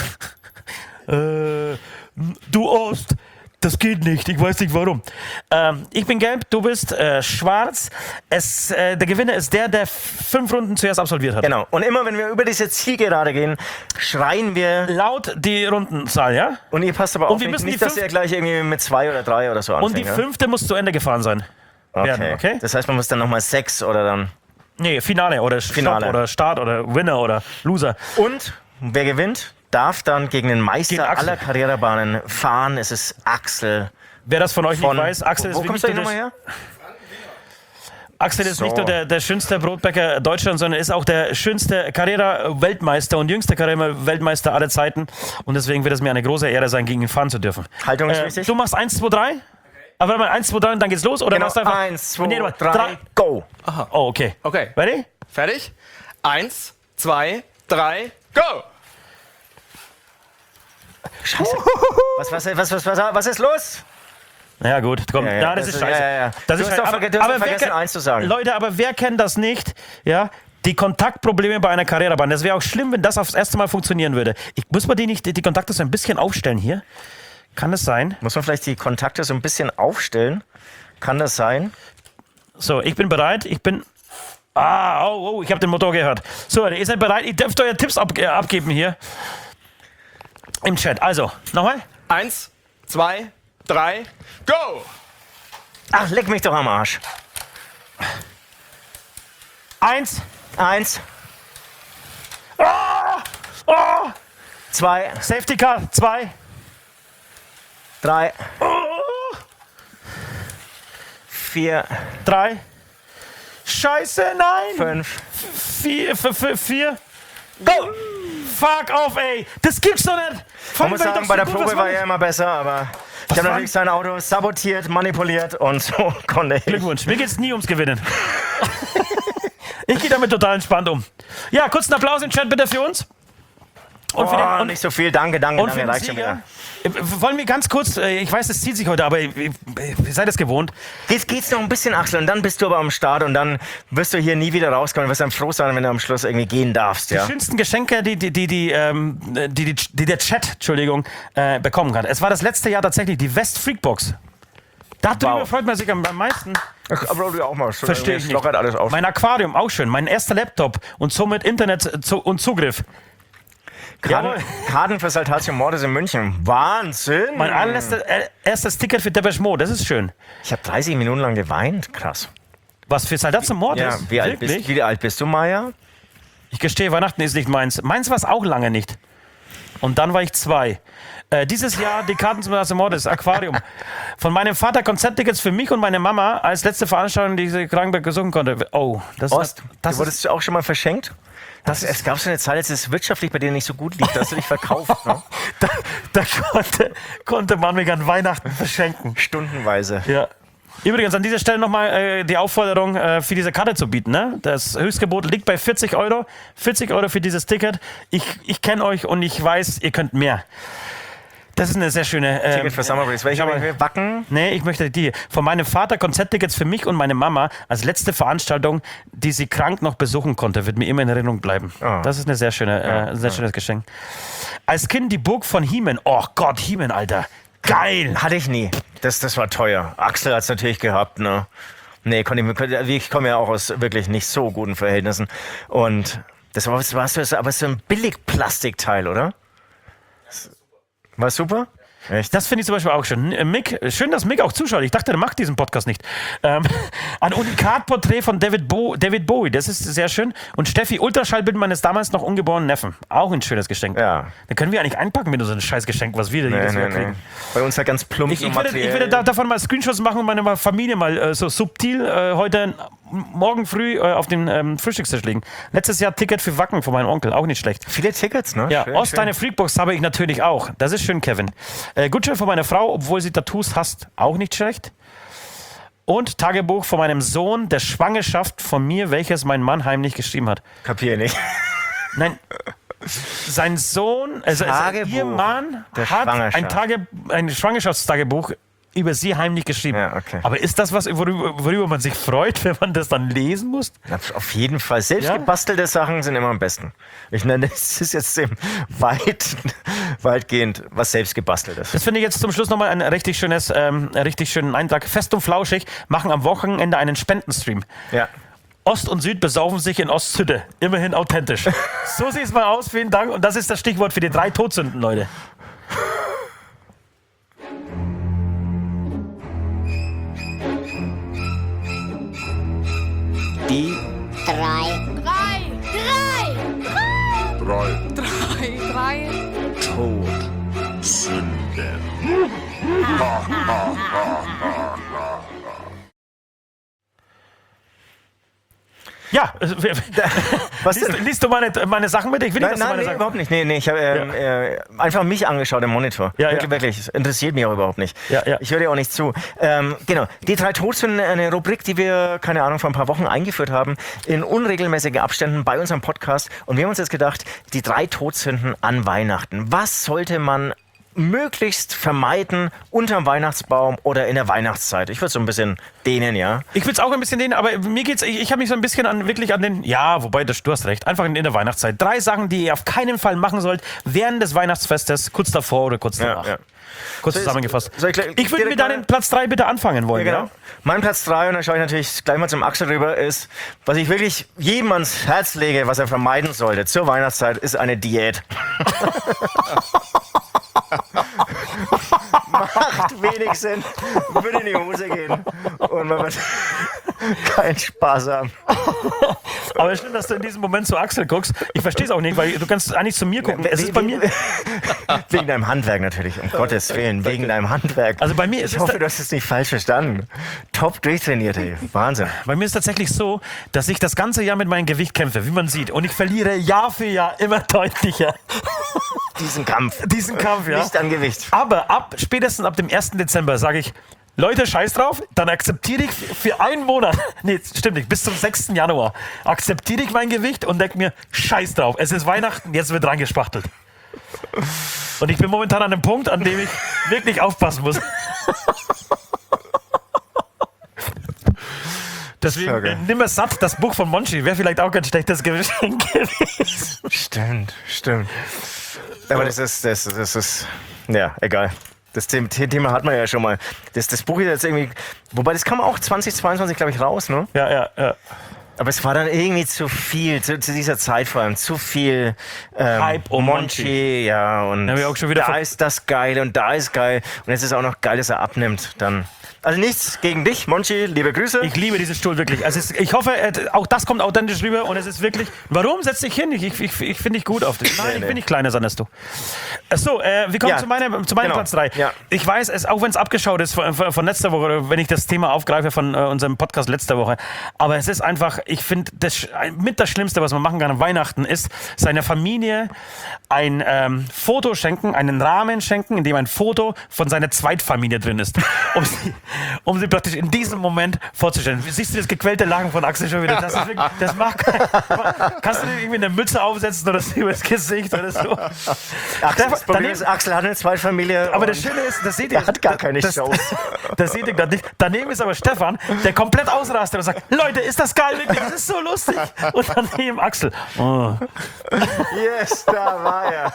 Du Ost. Das geht nicht, ich weiß nicht warum. Ich bin gelb, du bist schwarz. Der Gewinner ist der 5 Runden zuerst absolviert hat. Genau. Und immer, wenn wir über diese Zielgerade gehen, schreien wir. Laut die Rundenzahl, ja? Und ihr passt aber Und auf, wir müssen nicht, die dass ihr gleich irgendwie mit 2 oder 3 oder so anfängt. Und die 5. muss zu Ende gefahren sein. werden, okay? Das heißt, man muss dann nochmal 6 oder dann. Nee, Finale oder Finale. Stopp oder Start oder Winner oder Loser. Und wer gewinnt, darf dann gegen den Gegen Meister Axel. aller Carrera-Bahnen fahren. Es ist Axel. Wer das von euch Von, nicht weiß, Axel ist wo kommst du nicht denn nur nochmal her? Axel ist So. nicht nur der schönste Brotbäcker Deutschlands, sondern ist auch der schönste Carrera-Weltmeister und jüngste Carrera-Weltmeister aller Zeiten. Und deswegen wird es mir eine große Ehre sein, gegen ihn fahren zu dürfen. Haltung ist wichtig. Du machst 1, 2, 3? Aber warte mal, 1, 2, 3 und dann geht's los? Oder Genau. machst du einfach 1, 2, Nee, warte, 3, go! Oh, okay. Okay. Ready? Fertig? 1, 2, 3, go! Scheiße. Was ist los? Ja gut, komm. Ja, ja, Ja, das ist scheiße. ja. Das Du ist hast doch scheiße. du hast doch wer vergessen, kennt- 1 zu sagen. Leute, aber wer kennt das nicht? Ja, die Kontaktprobleme bei einer Carrera-Bahn. Das wäre auch schlimm, wenn das aufs erste Mal funktionieren würde. Muss man die Kontakte so ein bisschen aufstellen hier? Kann es sein? Muss man vielleicht die Kontakte so ein bisschen aufstellen? Kann das sein? So, ich bin bereit. Ich bin Ich habe den Motor gehört. So, ihr seid bereit? Ihr dürft eure Tipps abgeben hier. Im Chat. Also, nochmal. 1, 2, 3, go! Ach, leck mich doch am Arsch. 1. 2, Safety Car. 2. 3, 4, 3. Scheiße, nein. 5. 4. Go! Fuck off, ey. Das gibt's doch nicht. Ich muss sagen, bei der Probe war er immer besser, aber ich habe natürlich sein Auto sabotiert, manipuliert und so konnte ich. Glückwunsch. Mir geht's nie ums Gewinnen. Ich gehe damit total entspannt um. Ja, kurzen Applaus im Chat bitte für uns. Und für den, nicht so viel, danke, und für den reicht schon Sieger. wieder. Wollen wir ganz kurz, ich weiß, es zieht sich heute, aber ihr seid es gewohnt. Geht's noch ein bisschen, Axel, und dann bist du aber am Start und dann wirst du hier nie wieder rauskommen. Du wirst dann froh sein, wenn du am Schluss irgendwie gehen darfst. Ja? Die schönsten Geschenke, die der Chat, Entschuldigung, bekommen kann. Es war das letzte Jahr tatsächlich die West Freakbox. Darüber freut man sich am meisten. Aber du auch mal. Verstehe ich nicht. Lockert alles auf. Mein Aquarium, auch schön. Mein erster Laptop und somit Internet und Zugriff. Karten für Saltatio Mortis in München. Wahnsinn! Mein erstes Ticket für Depeche Mode, das ist schön. Ich habe 30 Minuten lang geweint. Krass. Was für Saltatio Mortis? Ja, wie alt bist du, Maja? Ich gestehe, Weihnachten ist nicht meins. Meins war es auch lange nicht. Und dann war ich 2. Dieses Jahr die Karten zum Saltatio Mortis, Aquarium. Von meinem Vater Konzerttickets für mich und meine Mama als letzte Veranstaltung, die sie Krankenberg gesungen konnte. Oh, das du wurdest auch schon mal verschenkt? Es gab so eine Zeit, als es wirtschaftlich bei dir nicht so gut lief, da hast du dich verkauft. Ne? da konnte man mich an Weihnachten verschenken. Stundenweise. Ja. Übrigens an dieser Stelle nochmal die Aufforderung, für diese Karte zu bieten. Ne? Das Höchstgebot liegt bei 40 Euro. 40 Euro für dieses Ticket. Ich kenne euch und ich weiß, ihr könnt mehr. Das ist eine sehr schöne... Ticket für Summer Breeze. Welche Wacken? Nee, ich möchte die. Von meinem Vater Konzerttickets für mich und meine Mama als letzte Veranstaltung, die sie krank noch besuchen konnte, wird mir immer in Erinnerung bleiben. Oh. Das ist eine sehr schöne, sehr schönes Geschenk. Als Kind die Burg von He-Man. Oh Gott, He-Man, Alter. Geil. Hatte ich nie. Das war teuer. Axel hat es natürlich gehabt, ne? Nee, ich komme ja auch aus wirklich nicht so guten Verhältnissen. Und das war aber so ein Billig-Plastikteil, oder? War super? Echt? Das finde ich zum Beispiel auch schön. Mick, schön, dass Mick auch zuschaut. Ich dachte, der macht diesen Podcast nicht. Ein Unikat-Porträt von David Bowie, das ist sehr schön. Und Steffi, Ultraschallbild meines damals noch ungeborenen Neffen. Auch ein schönes Geschenk. Ja. Da können wir eigentlich einpacken mit unserem Scheißgeschenk, was wir hier kriegen. Bei uns halt ganz plump. Ich werde davon mal Screenshots machen und meine Familie mal so subtil heute morgen früh auf den Frühstückstisch legen. Letztes Jahr Ticket für Wacken von meinem Onkel, auch nicht schlecht. Viele Tickets, ne? Ja, Ost, deine Freakbox habe ich natürlich auch. Das ist schön, Kevin. Gutschein von meiner Frau, obwohl sie Tattoos hasst, auch nicht schlecht. Und Tagebuch von meinem Sohn der Schwangerschaft von mir, welches mein Mann heimlich geschrieben hat. Kapier nicht. Nein, sein Sohn, ihr Mann hat ein Schwangerschaftstagebuch über sie heimlich geschrieben. Ja, okay. Aber ist das was, worüber man sich freut, wenn man das dann lesen muss? Auf jeden Fall. Selbst gebastelte Sachen sind immer am besten. Ich nenne, es ist jetzt weitgehend was selbst gebasteltes. Das finde ich jetzt zum Schluss nochmal einen richtig schönen Eintrag. Fest und flauschig machen am Wochenende einen Spendenstream. Ja. Ost und Süd besaufen sich in Osthütte. Immerhin authentisch. So sieht es mal aus. Vielen Dank. Und das ist das Stichwort für die 3 Todsünden, Leute. Die 3 Todsünden. Ja, was liest du meine Sachen mit? Ich will nicht, Nein, überhaupt nicht. Nee, ich habe einfach mich angeschaut im Monitor. Wirklich, es interessiert mich auch überhaupt nicht. Ich höre dir auch nicht zu. Genau, die 3 Todsünden, eine Rubrik, die wir, keine Ahnung, vor ein paar Wochen eingeführt haben, in unregelmäßigen Abständen bei unserem Podcast. Und wir haben uns jetzt gedacht, die 3 Todsünden an Weihnachten. Was sollte man möglichst vermeiden unterm Weihnachtsbaum oder in der Weihnachtszeit? Ich würde so ein bisschen dehnen, ja. Ich will es auch ein bisschen dehnen, aber mir geht's, ich habe mich so ein bisschen an den, ja, wobei, du hast recht, einfach in der Weihnachtszeit. 3 Sachen, die ihr auf keinen Fall machen sollt während des Weihnachtsfestes, kurz davor oder kurz danach. Ja. Kurz zusammengefasst. soll ich Ich würde mit deinem Platz 3 bitte anfangen wollen, ja? Mein Platz 3, und dann schaue ich natürlich gleich mal zum Axel rüber, ist, was ich wirklich jedem ans Herz lege, was er vermeiden sollte zur Weihnachtszeit, ist eine Diät. Macht wenig Sinn, würde in die Hose gehen und man wird keinen Spaß haben. Aber es stimmt, dass du in diesem Moment zu Axel guckst. Ich verstehe es auch nicht, weil du kannst eigentlich zu mir gucken. Es ist bei mir... Wegen deinem Handwerk natürlich, um Gottes Willen, wegen deinem Handwerk. Also bei mir ist ich hoffe, du hast es nicht falsch verstanden. Top durchtrainiert, ey. Wahnsinn. Bei mir ist es tatsächlich so, dass ich das ganze Jahr mit meinem Gewicht kämpfe, wie man sieht. Und ich verliere Jahr für Jahr immer deutlicher. Diesen Kampf, ja. Nicht an Gewicht. Aber spätestens ab dem 1. Dezember sage ich, Leute, scheiß drauf, dann akzeptiere ich für einen Monat, nee, stimmt nicht, bis zum 6. Januar, akzeptiere ich mein Gewicht und denke mir, scheiß drauf, es ist Weihnachten, jetzt wird reingespachtelt. Und ich bin momentan an einem Punkt, an dem ich wirklich aufpassen muss. Deswegen nimm es satt, das Buch von Monchi wäre vielleicht auch kein schlechtes Geschenk gewesen. Stimmt. Aber das ist, ja, egal. Das Thema hat man ja schon mal. Das Buch ist jetzt irgendwie, wobei das kam auch 2022, glaube ich, raus, ne? Ja. Aber es war dann irgendwie zu viel, zu dieser Zeit vor allem, zu viel Hype um Monchi. Ja, und Ja, auch schon wieder da ist das geil und da ist geil. Und jetzt ist auch noch geil, dass er abnimmt dann. Also nichts gegen dich, Monchi, liebe Grüße. Ich liebe diesen Stuhl wirklich. Also ich hoffe, auch das kommt authentisch rüber und es ist wirklich... Warum? Setz dich hin. Ich finde dich gut auf dich. Nein, ich bin nicht kleiner, sondern du. So, wir kommen zu meinem Platz 3. Ja. Ich weiß, auch wenn es abgeschaut ist von letzter Woche, wenn ich das Thema aufgreife von unserem Podcast letzter Woche, aber es ist einfach, ich finde, mit das Schlimmste, was man machen kann an Weihnachten, ist seiner Familie ein Foto schenken, einen Rahmen schenken, in dem ein Foto von seiner Zweitfamilie drin ist. Um sie praktisch in diesem Moment vorzustellen. Siehst du das gequälte Lachen von Axel schon wieder? Das macht kannst du dir irgendwie eine Mütze aufsetzen oder so übers Gesicht oder so? Axel hat eine Zweitfamilie. Aber das Schöne ist, das seht ihr. Er hat gar keine Shows. Das seht ihr gerade nicht. Daneben ist aber Stefan, der komplett ausrastet und sagt, Leute, ist das geil, wirklich, das ist so lustig. Und daneben Axel. Oh. Yes, da war er.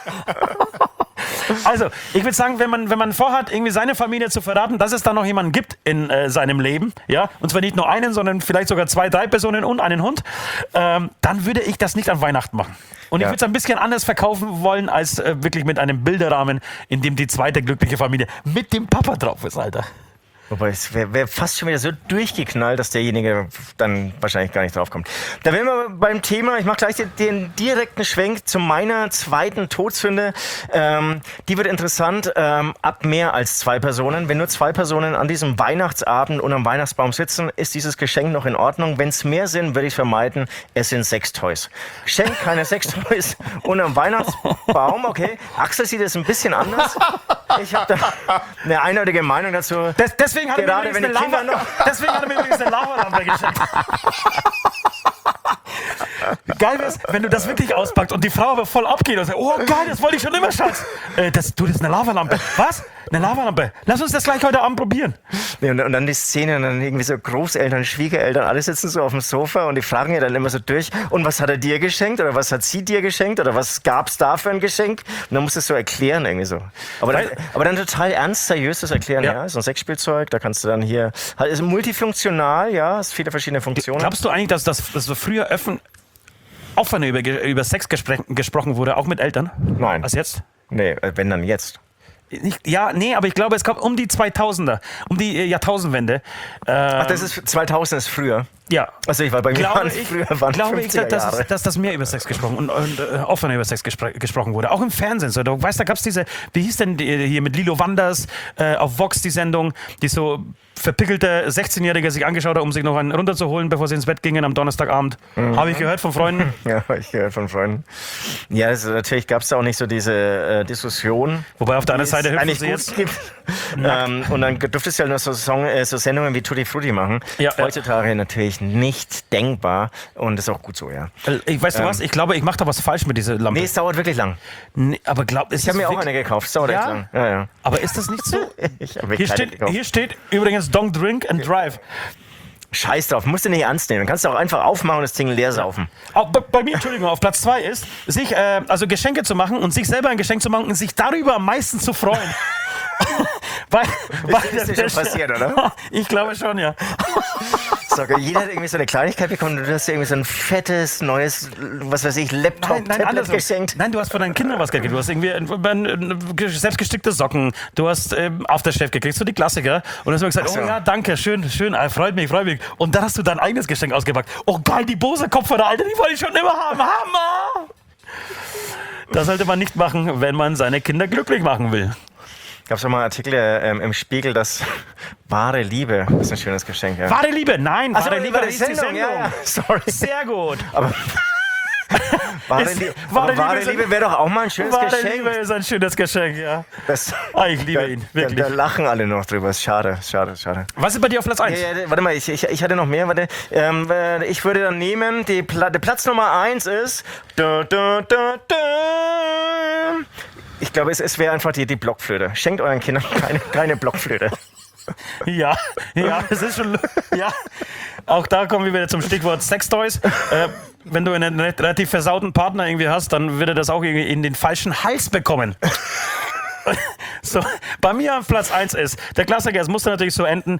Also, ich würde sagen, wenn man vorhat, irgendwie seine Familie zu verraten, dass es da noch jemanden gibt in seinem Leben, ja, und zwar nicht nur einen, sondern vielleicht sogar 2, 3 Personen und einen Hund, dann würde ich das nicht an Weihnachten machen. Und ich würde es ein bisschen anders verkaufen wollen, als wirklich mit einem Bilderrahmen, in dem die zweite glückliche Familie mit dem Papa drauf ist, Alter. Wobei es wäre fast schon wieder so durchgeknallt, dass derjenige dann wahrscheinlich gar nicht drauf kommt. Da wären wir beim Thema, ich mache gleich den direkten Schwenk zu meiner zweiten Todsünde. Die wird interessant, ab mehr als 2 Personen. Wenn nur 2 Personen an diesem Weihnachtsabend und am Weihnachtsbaum sitzen, ist dieses Geschenk noch in Ordnung. Wenn es mehr sind, würde ich vermeiden, es sind Sextoys. Schenkt keine Sextoys unterm Weihnachtsbaum, okay? Axel sieht es ein bisschen anders. Ich habe da eine eindeutige Meinung dazu. Deswegen hat er mir übrigens eine Lavalampe geschenkt. Geil wär's, wenn du das wirklich auspackst und die Frau aber voll abgeht und sagt, oh geil, das wollte ich schon immer, Schatz. Das ist eine Lavalampe. Was? Eine Lavalampe. Lass uns das gleich heute Abend probieren. Nee, und dann die Szene, und dann irgendwie so Großeltern, Schwiegereltern, alle sitzen so auf dem Sofa und die fragen ja dann immer so durch, und was hat er dir geschenkt oder was hat sie dir geschenkt oder was gab's da für ein Geschenk? Und dann musst du es so erklären irgendwie so. Aber dann total ernst, seriös das erklären, ja, so ein Sexspielzeug, da kannst du dann hier, halt ist multifunktional, ja, es viele verschiedene Funktionen. Glaubst du eigentlich, dass so früher offener über Sex gesprochen wurde, auch mit Eltern? Nein. Als jetzt? Nee, wenn dann jetzt. Aber ich glaube, es kommt um die 2000er, um die Jahrtausendwende. Ach, 2000 ist früher. Ja. Also ich war bei mir früher waren 50er Jahre. Dass das mehr über Sex gesprochen und offener über Sex gesprochen wurde. Auch im Fernsehen. So, du weißt, da gab es diese, wie hieß denn die, hier mit Lilo Wanders auf Vox die Sendung, die so verpickelte 16-Jährige sich angeschaut hat, um sich noch einen runterzuholen, bevor sie ins Bett gingen am Donnerstagabend. Habe ich gehört von Freunden. Ja, habe ich gehört von Freunden. Ja, natürlich gab es da auch nicht so diese Diskussion. Wobei auf der anderen Seite hüpfen sie jetzt. Gibt. Und dann durftest du ja noch so Sendungen wie Tutti Frutti machen. Ja, heutzutage natürlich wirklich nicht denkbar und das ist auch gut so, ja. Weißt du was? Ich glaube, ich mache da was falsch mit dieser Lampe. Nee, es dauert wirklich lang. Nee, aber Ich habe mir auch eine gekauft, es dauert echt lang. Ja. Aber ist das nicht so? Ich habe mir Hier keine steht, gekauft. hier steht übrigens Don't Drink and Drive. Scheiß drauf, musst du nicht ernst nehmen. Kannst du auch einfach aufmachen und das Ding leer saufen. Auch bei mir, Entschuldigung, auf Platz 2 ist, sich also Geschenke zu machen und sich selber ein Geschenk zu machen und sich darüber am meisten zu freuen. weil ist dir schon passiert, oder? Ich glaube schon, ja. So, jeder hat irgendwie so eine Kleinigkeit bekommen und du hast irgendwie so ein fettes, neues, was weiß ich, Laptop, Tablet andersrum. geschenkt. Nein, du hast von deinen Kindern was gekriegt. Du hast irgendwie selbstgestickte Socken, du hast Aftershave gekriegt, so die Klassiker. Und dann hast du gesagt, Ach so. oh ja, danke, schön, freut mich. Und dann hast du dein eigenes Geschenk ausgepackt. Oh geil, die Bose-Kopfhörer, Alter, die wollte ich schon immer haben. Hammer! Das sollte man nicht machen, wenn man seine Kinder glücklich machen will. Gab es schon mal Artikel im Spiegel, dass wahre Liebe ist ein schönes Geschenk. Ja. Wahre Liebe, nein, Ach so, wahre Liebe die ist die Sendung. Ja. Sorry. Sehr gut. Aber wahre Liebe wäre doch auch mal ein schönes Wahre Geschenk. Liebe ist ein schönes Geschenk, ja. Das, Ich liebe ihn, wirklich. Da lachen alle noch drüber. Ist schade. Was ist bei dir auf Platz 1? Ja, warte mal, ich hatte noch mehr. Warte. Ich würde dann nehmen, der Platz Nummer 1 ist. Ich glaube, es wäre einfach die Blockflöte. Schenkt euren Kindern keine Blockflöte. Ja, es ist schon. Ja, auch da kommen wir wieder zum Stichwort Sextoys. Wenn du einen relativ versauten Partner irgendwie hast, dann wird er das auch irgendwie in den falschen Hals bekommen. So, bei mir auf Platz 1 ist der Klassiker, es musste natürlich so enden.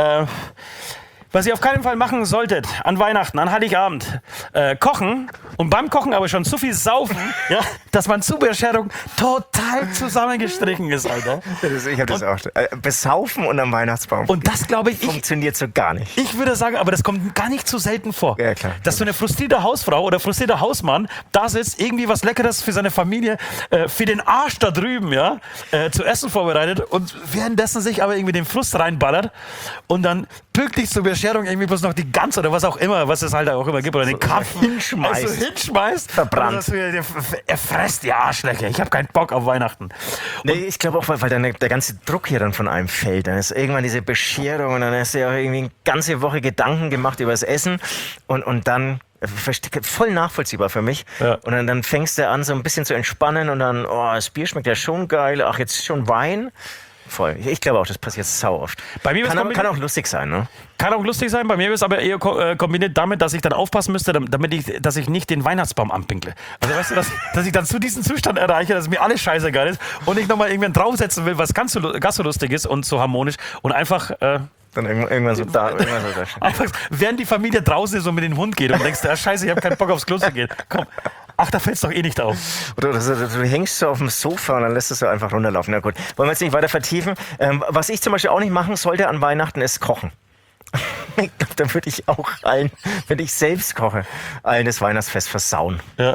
Was ihr auf keinen Fall machen solltet an Weihnachten, an Heiligabend, kochen und beim Kochen aber schon zu viel saufen, ja, dass man zur Bescherung total zusammengestrichen ist, Alter. Ich habe das auch. Besaufen und am Weihnachtsbaum. Und das, glaube ich, funktioniert so gar nicht. Ich würde sagen, aber das kommt gar nicht so selten vor. Ja, klar. Dass so eine frustrierte Hausfrau oder frustrierter Hausmann da sitzt, irgendwie was Leckeres für seine Familie, für den Arsch da drüben, ja, zu essen vorbereitet und währenddessen sich aber irgendwie den Frust reinballert und dann pünktlich zur Bescherung irgendwie bloß noch die Gans oder was auch immer, was es halt auch immer gibt, oder den Karpfen hinschmeißt. Verbrannt. Er fresst die Arschlöcher. Ich habe keinen Bock auf Weihnachten. Nee, ich glaube auch, weil dann der ganze Druck hier dann von einem fällt. Dann ist irgendwann diese Bescherung und dann hast du ja irgendwie eine ganze Woche Gedanken gemacht über das Essen und dann voll nachvollziehbar für mich. Ja. Und dann fängst du an, so ein bisschen zu entspannen und dann, oh, das Bier schmeckt ja schon geil. Ach, jetzt schon Wein. Voll. Ich glaube auch, das passiert sau oft. Bei mir kann auch lustig sein, ne? Kann auch lustig sein, bei mir ist es aber eher kombiniert damit, dass ich dann aufpassen müsste, dass ich nicht den Weihnachtsbaum anpinkle. Also weißt du, dass ich dann zu diesem Zustand erreiche, dass mir alles scheißegal ist und ich nochmal irgendwann draufsetzen will, was ganz so lustig ist und so harmonisch und einfach... Dann irgendwann so da. Einfach, während die Familie draußen ist und mit dem Hund geht und denkst, scheiße, ich habe keinen Bock aufs Klo zu gehen. Komm. Ach, da fällt es doch eh nicht auf. Oder du hängst so auf dem Sofa und dann lässt es so einfach runterlaufen. Na gut, wollen wir jetzt nicht weiter vertiefen. Was ich zum Beispiel auch nicht machen sollte an Weihnachten, ist kochen. Ich glaube, dann würde ich auch wenn ich selbst koche, allen das Weihnachtsfest versauen. Ja.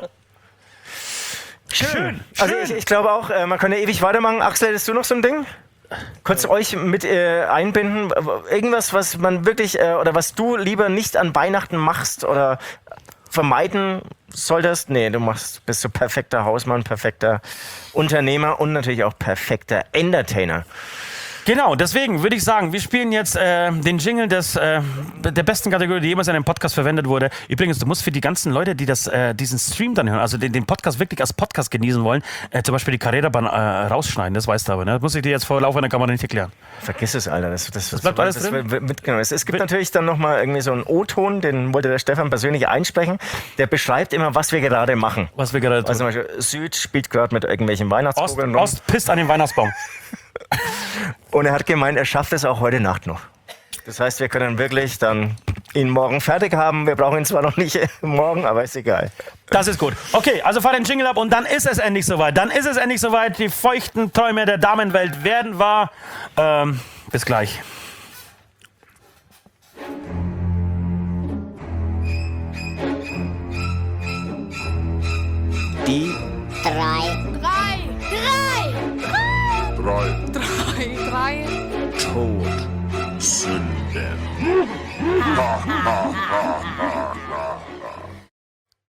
Schön. Also ich glaube auch, man kann ja ewig weitermachen. Axel, hättest du noch so ein Ding? Kurz euch mit einbinden. Irgendwas, was man wirklich, oder was du lieber nicht an Weihnachten machst oder vermeiden solltest? Nee, bist du perfekter Hausmann, perfekter Unternehmer und natürlich auch perfekter Entertainer. Genau, deswegen würde ich sagen, wir spielen jetzt den Jingle der besten Kategorie, die jemals in einem Podcast verwendet wurde. Übrigens, du musst für die ganzen Leute, die diesen Stream dann hören, also den Podcast wirklich als Podcast genießen wollen, zum Beispiel die Carrera-Bahn rausschneiden, das weißt du aber, ne? Das muss ich dir jetzt vor laufender Kamera nicht erklären. Vergiss es, Alter. Das bleibt alles drin? Wird mitgenommen. Es gibt natürlich dann nochmal irgendwie so einen O-Ton, den wollte der Stefan persönlich einsprechen. Der beschreibt immer, was wir gerade machen. Was wir gerade tun. Also zum Beispiel Süd spielt gerade mit irgendwelchen Weihnachtskugeln rum. Ost pisst an den Weihnachtsbaum. Und er hat gemeint, er schafft es auch heute Nacht noch. Das heißt, wir können wirklich dann ihn morgen fertig haben. Wir brauchen ihn zwar noch nicht morgen, aber ist egal. Das ist gut. Okay, also fahr den Jingle ab und dann ist es endlich soweit. Die feuchten Träume der Damenwelt werden wahr. Bis gleich. Die 3. Todsünden.